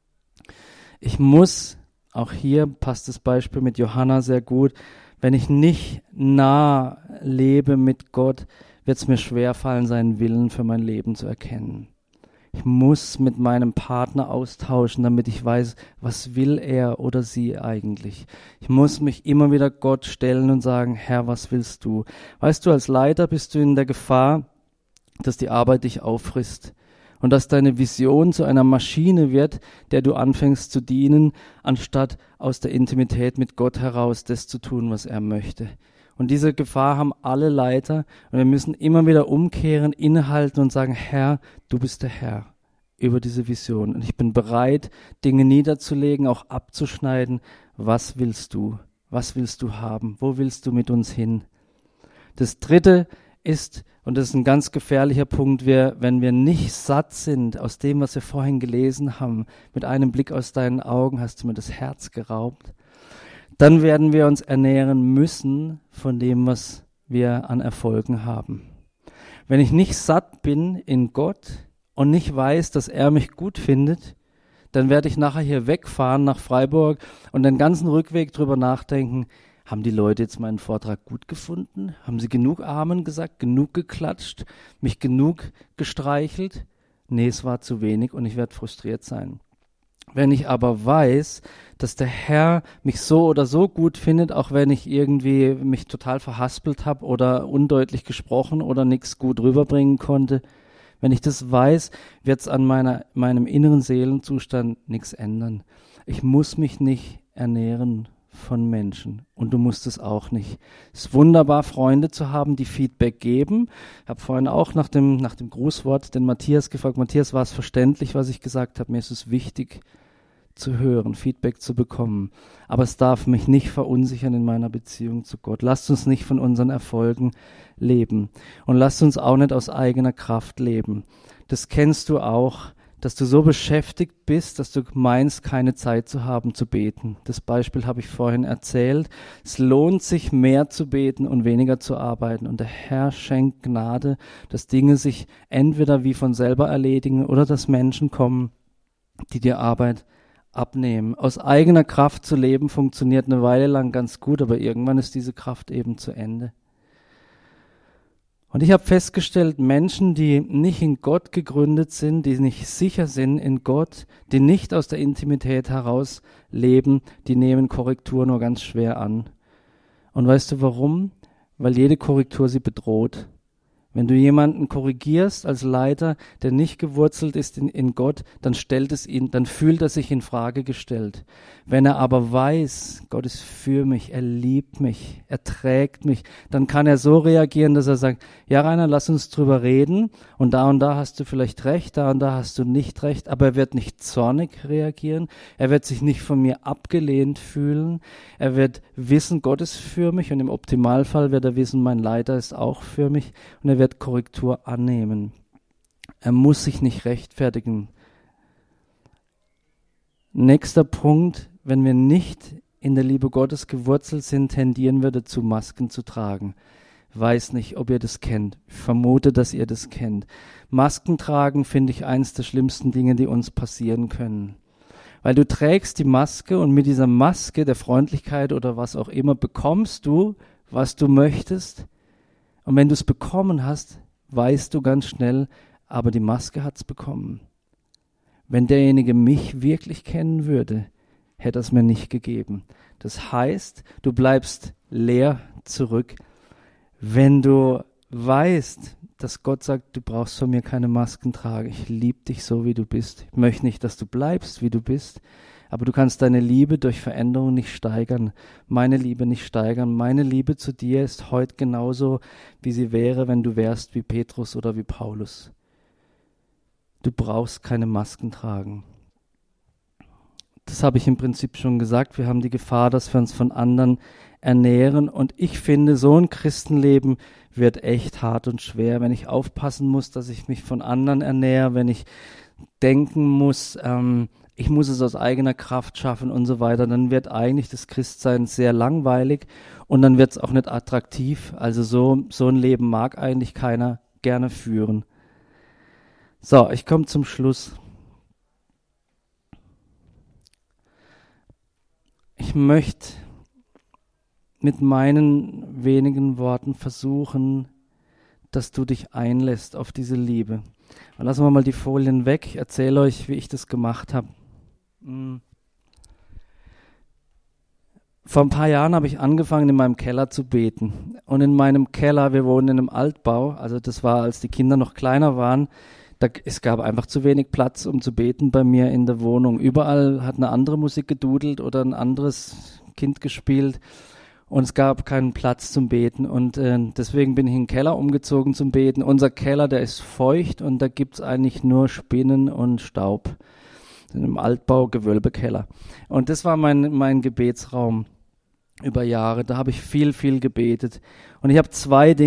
ich muss, auch hier passt das Beispiel mit Johanna sehr gut, wenn ich nicht nah lebe mit Gott, wird es mir schwerfallen, seinen Willen für mein Leben zu erkennen. Ich muss mit meinem Partner austauschen, damit ich weiß, was will er oder sie eigentlich. Ich muss mich immer wieder Gott stellen und sagen, Herr, was willst du? Weißt du, als Leiter bist du in der Gefahr, dass die Arbeit dich auffrisst und dass deine Vision zu einer Maschine wird, der du anfängst zu dienen, anstatt aus der Intimität mit Gott heraus das zu tun, was er möchte. Und diese Gefahr haben alle Leiter und wir müssen immer wieder umkehren, innehalten und sagen, Herr, du bist der Herr über diese Vision. Und ich bin bereit, Dinge niederzulegen, auch abzuschneiden. Was willst du? Was willst du haben? Wo willst du mit uns hin? Das Dritte ist, und das ist ein ganz gefährlicher Punkt, wenn wir nicht satt sind aus dem, was wir vorhin gelesen haben, mit einem Blick aus deinen Augen hast du mir das Herz geraubt, dann werden wir uns ernähren müssen von dem, was wir an Erfolgen haben. Wenn ich nicht satt bin in Gott und nicht weiß, dass er mich gut findet, dann werde ich nachher hier wegfahren nach Freiburg und den ganzen Rückweg drüber nachdenken, haben die Leute jetzt meinen Vortrag gut gefunden? Haben sie genug Amen gesagt, genug geklatscht, mich genug gestreichelt? Nee, es war zu wenig und ich werde frustriert sein. Wenn ich aber weiß, dass der Herr mich so oder so gut findet, auch wenn ich irgendwie mich total verhaspelt habe oder undeutlich gesprochen oder nichts gut rüberbringen konnte, wenn ich das weiß, wird es an meinem inneren Seelenzustand nichts ändern. Ich muss mich nicht ernähren von Menschen und du musst es auch nicht. Es ist wunderbar, Freunde zu haben, die Feedback geben. Ich habe vorhin auch nach dem Grußwort den Matthias gefragt. Matthias, war es verständlich, was ich gesagt habe? Mir ist es wichtig zu hören, Feedback zu bekommen. Aber es darf mich nicht verunsichern in meiner Beziehung zu Gott. Lasst uns nicht von unseren Erfolgen leben und lasst uns auch nicht aus eigener Kraft leben. Das kennst du auch, dass du so beschäftigt bist, dass du meinst, keine Zeit zu haben zu beten. Das Beispiel habe ich vorhin erzählt. Es lohnt sich, mehr zu beten und weniger zu arbeiten. Und der Herr schenkt Gnade, dass Dinge sich entweder wie von selber erledigen oder dass Menschen kommen, die dir Arbeit abnehmen. Aus eigener Kraft zu leben funktioniert eine Weile lang ganz gut, aber irgendwann ist diese Kraft eben zu Ende. Und ich habe festgestellt, Menschen, die nicht in Gott gegründet sind, die nicht sicher sind in Gott, die nicht aus der Intimität heraus leben, die nehmen Korrektur nur ganz schwer an. Und weißt du warum? Weil jede Korrektur sie bedroht. Wenn du jemanden korrigierst als Leiter, der nicht gewurzelt ist in Gott, dann dann fühlt er sich in Frage gestellt. Wenn er aber weiß, Gott ist für mich, er liebt mich, er trägt mich, dann kann er so reagieren, dass er sagt, ja Rainer, lass uns drüber reden und da hast du vielleicht recht, da und da hast du nicht recht, aber er wird nicht zornig reagieren, er wird sich nicht von mir abgelehnt fühlen, er wird wissen, Gott ist für mich und im Optimalfall wird er wissen, mein Leiter ist auch für mich und er wird Korrektur annehmen. Er muss sich nicht rechtfertigen. Nächster Punkt, wenn wir nicht in der Liebe Gottes gewurzelt sind, tendieren wir dazu, Masken zu tragen. Weiß nicht, ob ihr das kennt. Ich vermute, dass ihr das kennt. Masken tragen finde ich eins der schlimmsten Dinge, die uns passieren können. Weil du trägst die Maske und mit dieser Maske der Freundlichkeit oder was auch immer bekommst du, was du möchtest. Und wenn du es bekommen hast, weißt du ganz schnell, aber die Maske hat's bekommen. Wenn derjenige mich wirklich kennen würde, hätte er es mir nicht gegeben. Das heißt, du bleibst leer zurück. Wenn du weißt, dass Gott sagt, du brauchst von mir keine Masken tragen, ich liebe dich so, wie du bist. Ich möchte nicht, dass du bleibst, wie du bist, aber du kannst deine Liebe durch Veränderung nicht steigern, meine Liebe nicht steigern. Meine Liebe zu dir ist heute genauso, wie sie wäre, wenn du wärst wie Petrus oder wie Paulus. Du brauchst keine Masken tragen. Das habe ich im Prinzip schon gesagt. Wir haben die Gefahr, dass wir uns von anderen ernähren. Und ich finde, so ein Christenleben wird echt hart und schwer, wenn ich aufpassen muss, dass ich mich von anderen ernähre, wenn ich denken muss, ich muss es aus eigener Kraft schaffen und so weiter, dann wird eigentlich das Christsein sehr langweilig und dann wird es auch nicht attraktiv. Also so ein Leben mag eigentlich keiner gerne führen. So, ich komme zum Schluss. Ich möchte mit meinen wenigen Worten versuchen, dass du dich einlässt auf diese Liebe. Und lassen wir mal die Folien weg. Ich erzähle euch, wie ich das gemacht habe. Vor ein paar Jahren habe ich angefangen, in meinem Keller zu beten. Und in meinem Keller, wir wohnen in einem Altbau, also das war, als die Kinder noch kleiner waren, es gab einfach zu wenig Platz, um zu beten bei mir in der Wohnung. Überall hat eine andere Musik gedudelt oder ein anderes Kind gespielt und es gab keinen Platz zum Beten. Und deswegen bin ich in den Keller umgezogen zum Beten. Unser Keller, der ist feucht und da gibt's eigentlich nur Spinnen und Staub. In einem Altbau, Gewölbekeller. Und das war mein Gebetsraum über Jahre. Da habe ich viel gebetet. Und ich habe 2 Dinge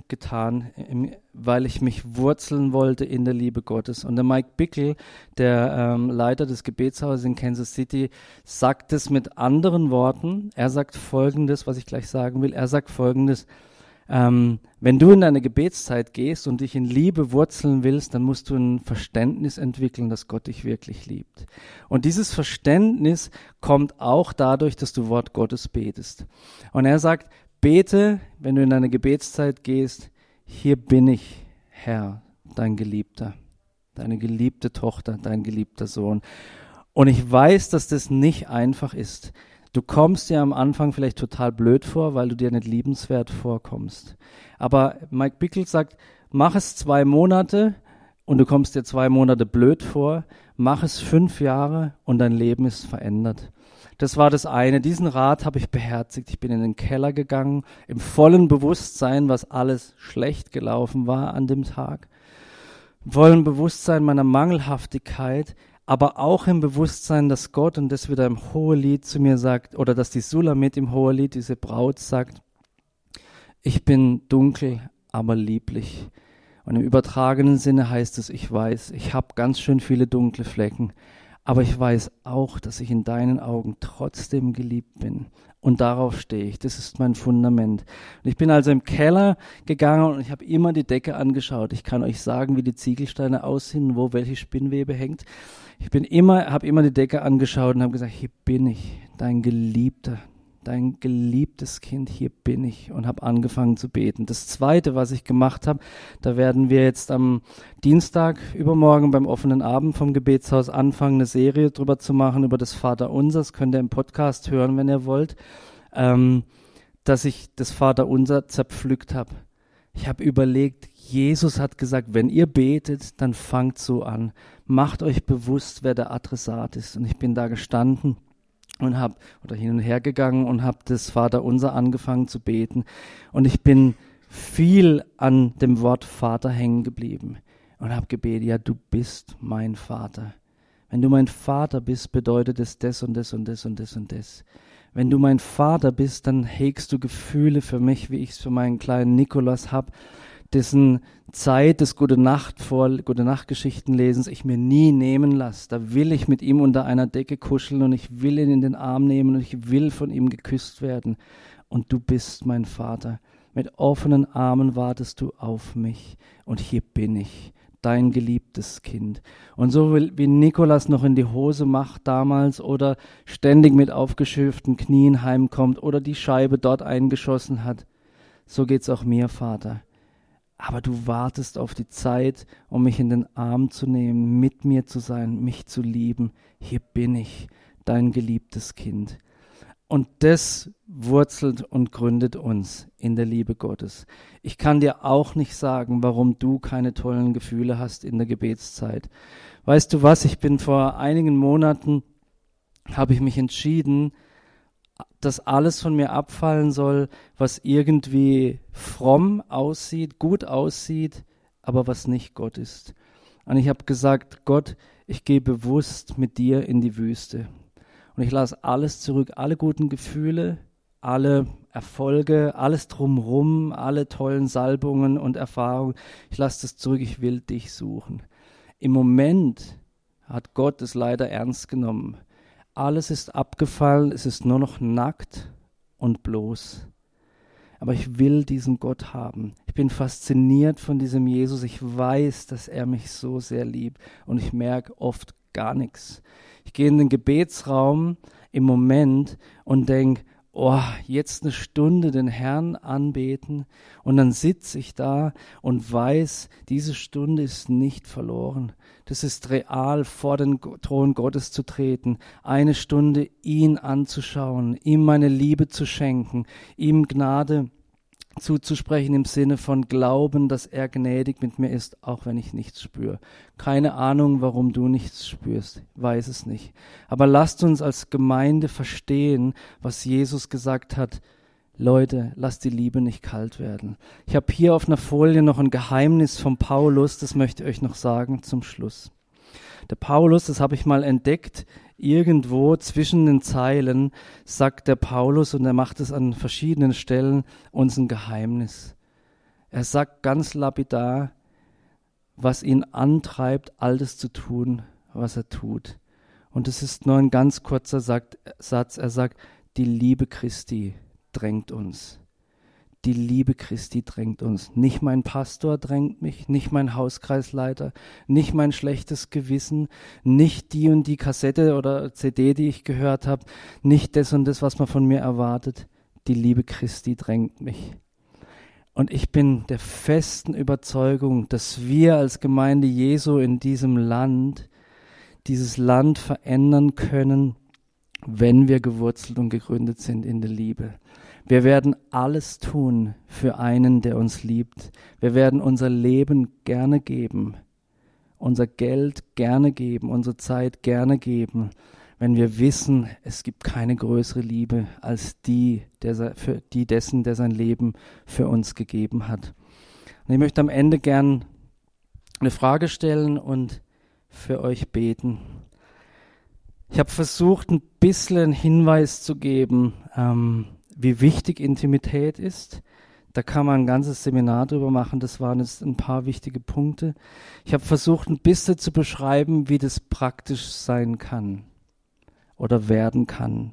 getan, weil ich mich wurzeln wollte in der Liebe Gottes. Und der Mike Bickle, der Leiter des Gebetshauses in Kansas City, sagt es mit anderen Worten. Er sagt Folgendes, was ich gleich sagen will. Er sagt Folgendes: Wenn du in deine Gebetszeit gehst und dich in Liebe wurzeln willst, dann musst du ein Verständnis entwickeln, dass Gott dich wirklich liebt. Und dieses Verständnis kommt auch dadurch, dass du Wort Gottes betest. Und er sagt, bete, wenn du in deine Gebetszeit gehst: Hier bin ich, Herr, dein Geliebter, deine geliebte Tochter, dein geliebter Sohn. Und ich weiß, dass das nicht einfach ist. Du kommst dir am Anfang vielleicht total blöd vor, weil du dir nicht liebenswert vorkommst. Aber Mike Bickle sagt, mach es 2 Monate und du kommst dir 2 Monate blöd vor. Mach es 5 Jahre und dein Leben ist verändert. Das war das eine. Diesen Rat habe ich beherzigt. Ich bin in den Keller gegangen, im vollen Bewusstsein, was alles schlecht gelaufen war an dem Tag. Im vollen Bewusstsein meiner Mangelhaftigkeit, aber auch im Bewusstsein, dass Gott, und das wieder im Hohelied zu mir sagt, oder dass die Sulamit im Hohelied, diese Braut, sagt, ich bin dunkel, aber lieblich. Und im übertragenen Sinne heißt es, ich weiß, ich habe ganz schön viele dunkle Flecken, aber ich weiß auch, dass ich in deinen Augen trotzdem geliebt bin. Und darauf stehe ich. Das ist mein Fundament. Und ich bin also im Keller gegangen und ich habe immer die Decke angeschaut. Ich kann euch sagen, wie die Ziegelsteine aussehen, wo welche Spinnwebe hängt. Habe immer die Decke angeschaut und habe gesagt, hier bin ich, dein Geliebter, dein geliebtes Kind, hier bin ich, und habe angefangen zu beten. Das Zweite, was ich gemacht habe, da werden wir jetzt am Dienstag übermorgen beim offenen Abend vom Gebetshaus anfangen, eine Serie drüber zu machen, über das Vaterunser. Das könnt ihr im Podcast hören, wenn ihr wollt, dass ich das Vaterunser zerpflückt habe. Ich habe überlegt, Jesus hat gesagt, wenn ihr betet, dann fangt so an. Macht euch bewusst, wer der Adressat ist. Und ich bin da gestanden und hin und her gegangen und habe das Vaterunser angefangen zu beten. Und ich bin viel an dem Wort Vater hängen geblieben und habe gebetet, ja, du bist mein Vater. Wenn du mein Vater bist, bedeutet es das und das und das und das und das. Wenn du mein Vater bist, dann hegst du Gefühle für mich, wie ich es für meinen kleinen Nikolas habe, dessen Zeit des Gute-Nacht-Geschichtenlesens ich mir nie nehmen lasse. Da will ich mit ihm unter einer Decke kuscheln und ich will ihn in den Arm nehmen und ich will von ihm geküsst werden. Und du bist mein Vater. Mit offenen Armen wartest du auf mich und hier bin ich, dein geliebtes Kind. Und so wie Nikolas noch in die Hose macht damals oder ständig mit aufgeschürften Knien heimkommt oder die Scheibe dort eingeschossen hat, so geht's auch mir, Vater. Aber du wartest auf die Zeit, um mich in den Arm zu nehmen, mit mir zu sein, mich zu lieben. Hier bin ich, dein geliebtes Kind. Und das wurzelt und gründet uns in der Liebe Gottes. Ich kann dir auch nicht sagen, warum du keine tollen Gefühle hast in der Gebetszeit. Weißt du was, ich bin vor einigen Monaten, habe ich mich entschieden, dass alles von mir abfallen soll, was irgendwie fromm aussieht, gut aussieht, aber was nicht Gott ist. Und ich habe gesagt, Gott, ich gehe bewusst mit dir in die Wüste. Und ich lasse alles zurück, alle guten Gefühle, alle Erfolge, alles drumherum, alle tollen Salbungen und Erfahrungen. Ich lasse das zurück, ich will dich suchen. Im Moment hat Gott es leider ernst genommen. Alles ist abgefallen, es ist nur noch nackt und bloß. Aber ich will diesen Gott haben. Ich bin fasziniert von diesem Jesus. Ich weiß, dass er mich so sehr liebt und ich merke oft gar nichts. Ich gehe in den Gebetsraum im Moment und denke, oh, jetzt eine Stunde den Herrn anbeten, und dann sitze ich da und weiß, diese Stunde ist nicht verloren. Das ist real, vor den Thron Gottes zu treten, eine Stunde ihn anzuschauen, ihm meine Liebe zu schenken, ihm Gnade zuzusprechen im Sinne von Glauben, dass er gnädig mit mir ist, auch wenn ich nichts spüre. Keine Ahnung, warum du nichts spürst, weiß es nicht. Aber lasst uns als Gemeinde verstehen, was Jesus gesagt hat. Leute, lasst die Liebe nicht kalt werden. Ich habe hier auf einer Folie noch ein Geheimnis von Paulus, das möchte ich euch noch sagen zum Schluss. Der Paulus, das habe ich mal entdeckt, irgendwo zwischen den Zeilen sagt der Paulus, und er macht es an verschiedenen Stellen, uns ein Geheimnis. Er sagt ganz lapidar, was ihn antreibt, all das zu tun, was er tut. Und es ist nur ein ganz kurzer Satz. Er sagt, die Liebe Christi drängt uns. Die Liebe Christi drängt uns. Nicht mein Pastor drängt mich, nicht mein Hauskreisleiter, nicht mein schlechtes Gewissen, nicht die und die Kassette oder CD, die ich gehört habe, nicht das und das, was man von mir erwartet. Die Liebe Christi drängt mich. Und ich bin der festen Überzeugung, dass wir als Gemeinde Jesu in diesem Land, dieses Land verändern können, wenn wir gewurzelt und gegründet sind in der Liebe. Wir werden alles tun für einen, der uns liebt. Wir werden unser Leben gerne geben, unser Geld gerne geben, unsere Zeit gerne geben, wenn wir wissen, es gibt keine größere Liebe als die dessen, der sein Leben für uns gegeben hat. Und ich möchte am Ende gern eine Frage stellen und für euch beten. Ich habe versucht, ein bisschen einen Hinweis zu geben, wie wichtig Intimität ist. Da kann man ein ganzes Seminar drüber machen, das waren jetzt ein paar wichtige Punkte. Ich habe versucht, ein bisschen zu beschreiben, wie das praktisch sein kann oder werden kann.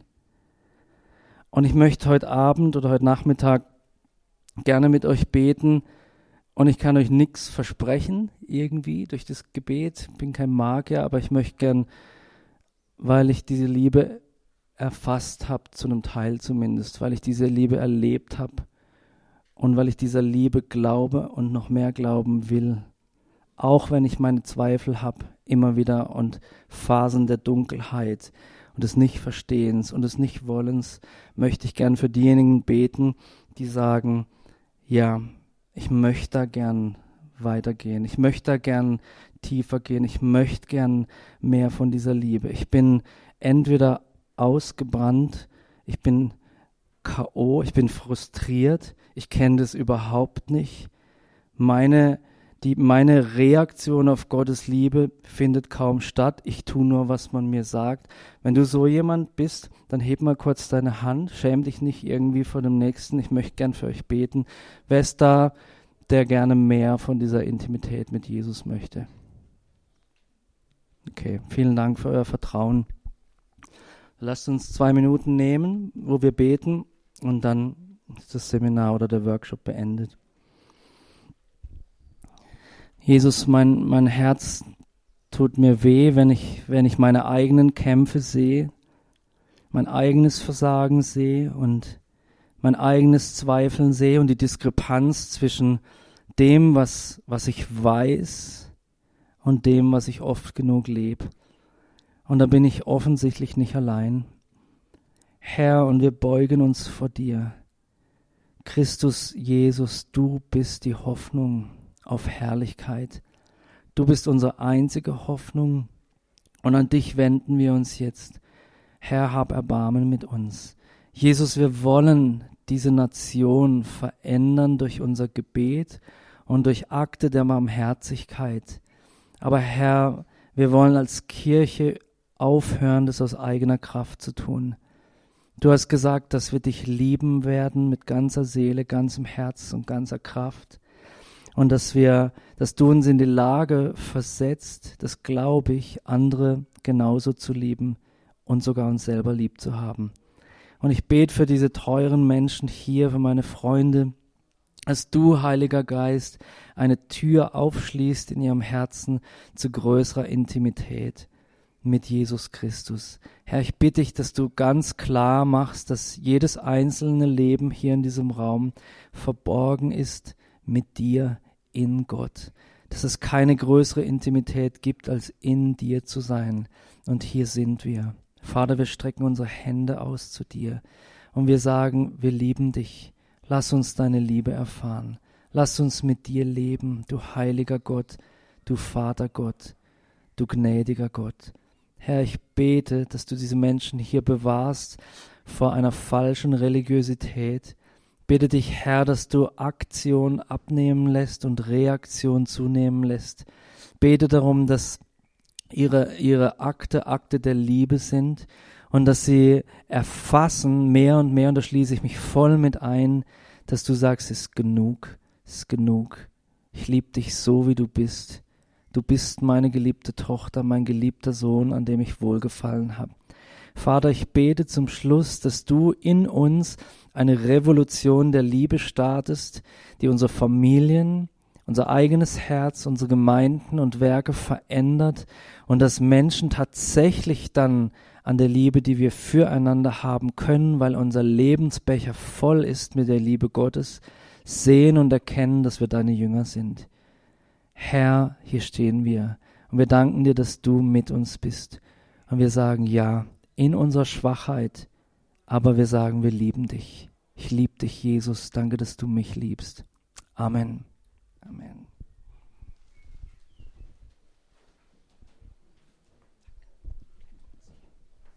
Und ich möchte heute Abend oder heute Nachmittag gerne mit euch beten und ich kann euch nichts versprechen irgendwie durch das Gebet. Ich bin kein Magier, aber ich möchte gern, weil ich diese Liebe erfasst habe, zu einem Teil zumindest, weil ich diese Liebe erlebt habe und weil ich dieser Liebe glaube und noch mehr glauben will, auch wenn ich meine Zweifel habe, immer wieder und Phasen der Dunkelheit und des Nichtverstehens und des Nichtwollens, möchte ich gern für diejenigen beten, die sagen, ja, ich möchte da gern weitergehen, ich möchte da gern tiefer gehen, ich möchte gern mehr von dieser Liebe. Ich bin entweder ausgebrannt, ich bin K.O., ich bin frustriert, ich kenne das überhaupt nicht. Meine Reaktion auf Gottes Liebe findet kaum statt. Ich tue nur, was man mir sagt. Wenn du so jemand bist, dann heb mal kurz deine Hand. Schäm dich nicht irgendwie vor dem Nächsten. Ich möchte gern für euch beten. Wer ist da, der gerne mehr von dieser Intimität mit Jesus möchte? Okay, vielen Dank für euer Vertrauen. Lasst uns 2 Minuten nehmen, wo wir beten und dann ist das Seminar oder der Workshop beendet. Jesus, mein Herz tut mir weh, wenn ich meine eigenen Kämpfe sehe, mein eigenes Versagen sehe und mein eigenes Zweifeln sehe und die Diskrepanz zwischen dem, was ich weiß und dem, was ich oft genug lebe. Und da bin ich offensichtlich nicht allein. Herr, und wir beugen uns vor dir. Christus Jesus, du bist die Hoffnung auf Herrlichkeit. Du bist unsere einzige Hoffnung und an dich wenden wir uns jetzt. Herr, hab Erbarmen mit uns. Jesus, wir wollen diese Nation verändern durch unser Gebet und durch Akte der Barmherzigkeit. Aber Herr, wir wollen als Kirche aufhören, das aus eigener Kraft zu tun. Du hast gesagt, dass wir dich lieben werden mit ganzer Seele, ganzem Herz und ganzer Kraft. Und dass du uns in die Lage versetzt, das glaube ich, andere genauso zu lieben und sogar uns selber lieb zu haben. Und ich bete für diese teuren Menschen hier, für meine Freunde, dass du, Heiliger Geist, eine Tür aufschließt in ihrem Herzen zu größerer Intimität mit Jesus Christus. Herr, ich bitte dich, dass du ganz klar machst, dass jedes einzelne Leben hier in diesem Raum verborgen ist mit dir in Gott. Dass es keine größere Intimität gibt, als in dir zu sein. Und hier sind wir. Vater, wir strecken unsere Hände aus zu dir und wir sagen, wir lieben dich. Lass uns deine Liebe erfahren. Lass uns mit dir leben, du heiliger Gott, du Vater Gott, du gnädiger Gott. Herr, ich bete, dass du diese Menschen hier bewahrst vor einer falschen Religiosität. Bitte dich, Herr, dass du Aktion abnehmen lässt und Reaktion zunehmen lässt. Bete darum, dass ihre Akte der Liebe sind und dass sie erfassen mehr und mehr, und da schließe ich mich voll mit ein, dass du sagst, es ist genug, ist genug. Ich liebe dich so, wie du bist. Du bist meine geliebte Tochter, mein geliebter Sohn, an dem ich wohlgefallen habe. Vater, ich bete zum Schluss, dass du in uns eine Revolution der Liebe startest, die unsere Familien, unser eigenes Herz, unsere Gemeinden und Werke verändert und dass Menschen tatsächlich dann an der Liebe, die wir füreinander haben können, weil unser Lebensbecher voll ist mit der Liebe Gottes, sehen und erkennen, dass wir deine Jünger sind. Herr, hier stehen wir und wir danken dir, dass du mit uns bist. Und wir sagen ja, in unserer Schwachheit, aber wir sagen, wir lieben dich. Ich liebe dich, Jesus. Danke, dass du mich liebst. Amen. Amen.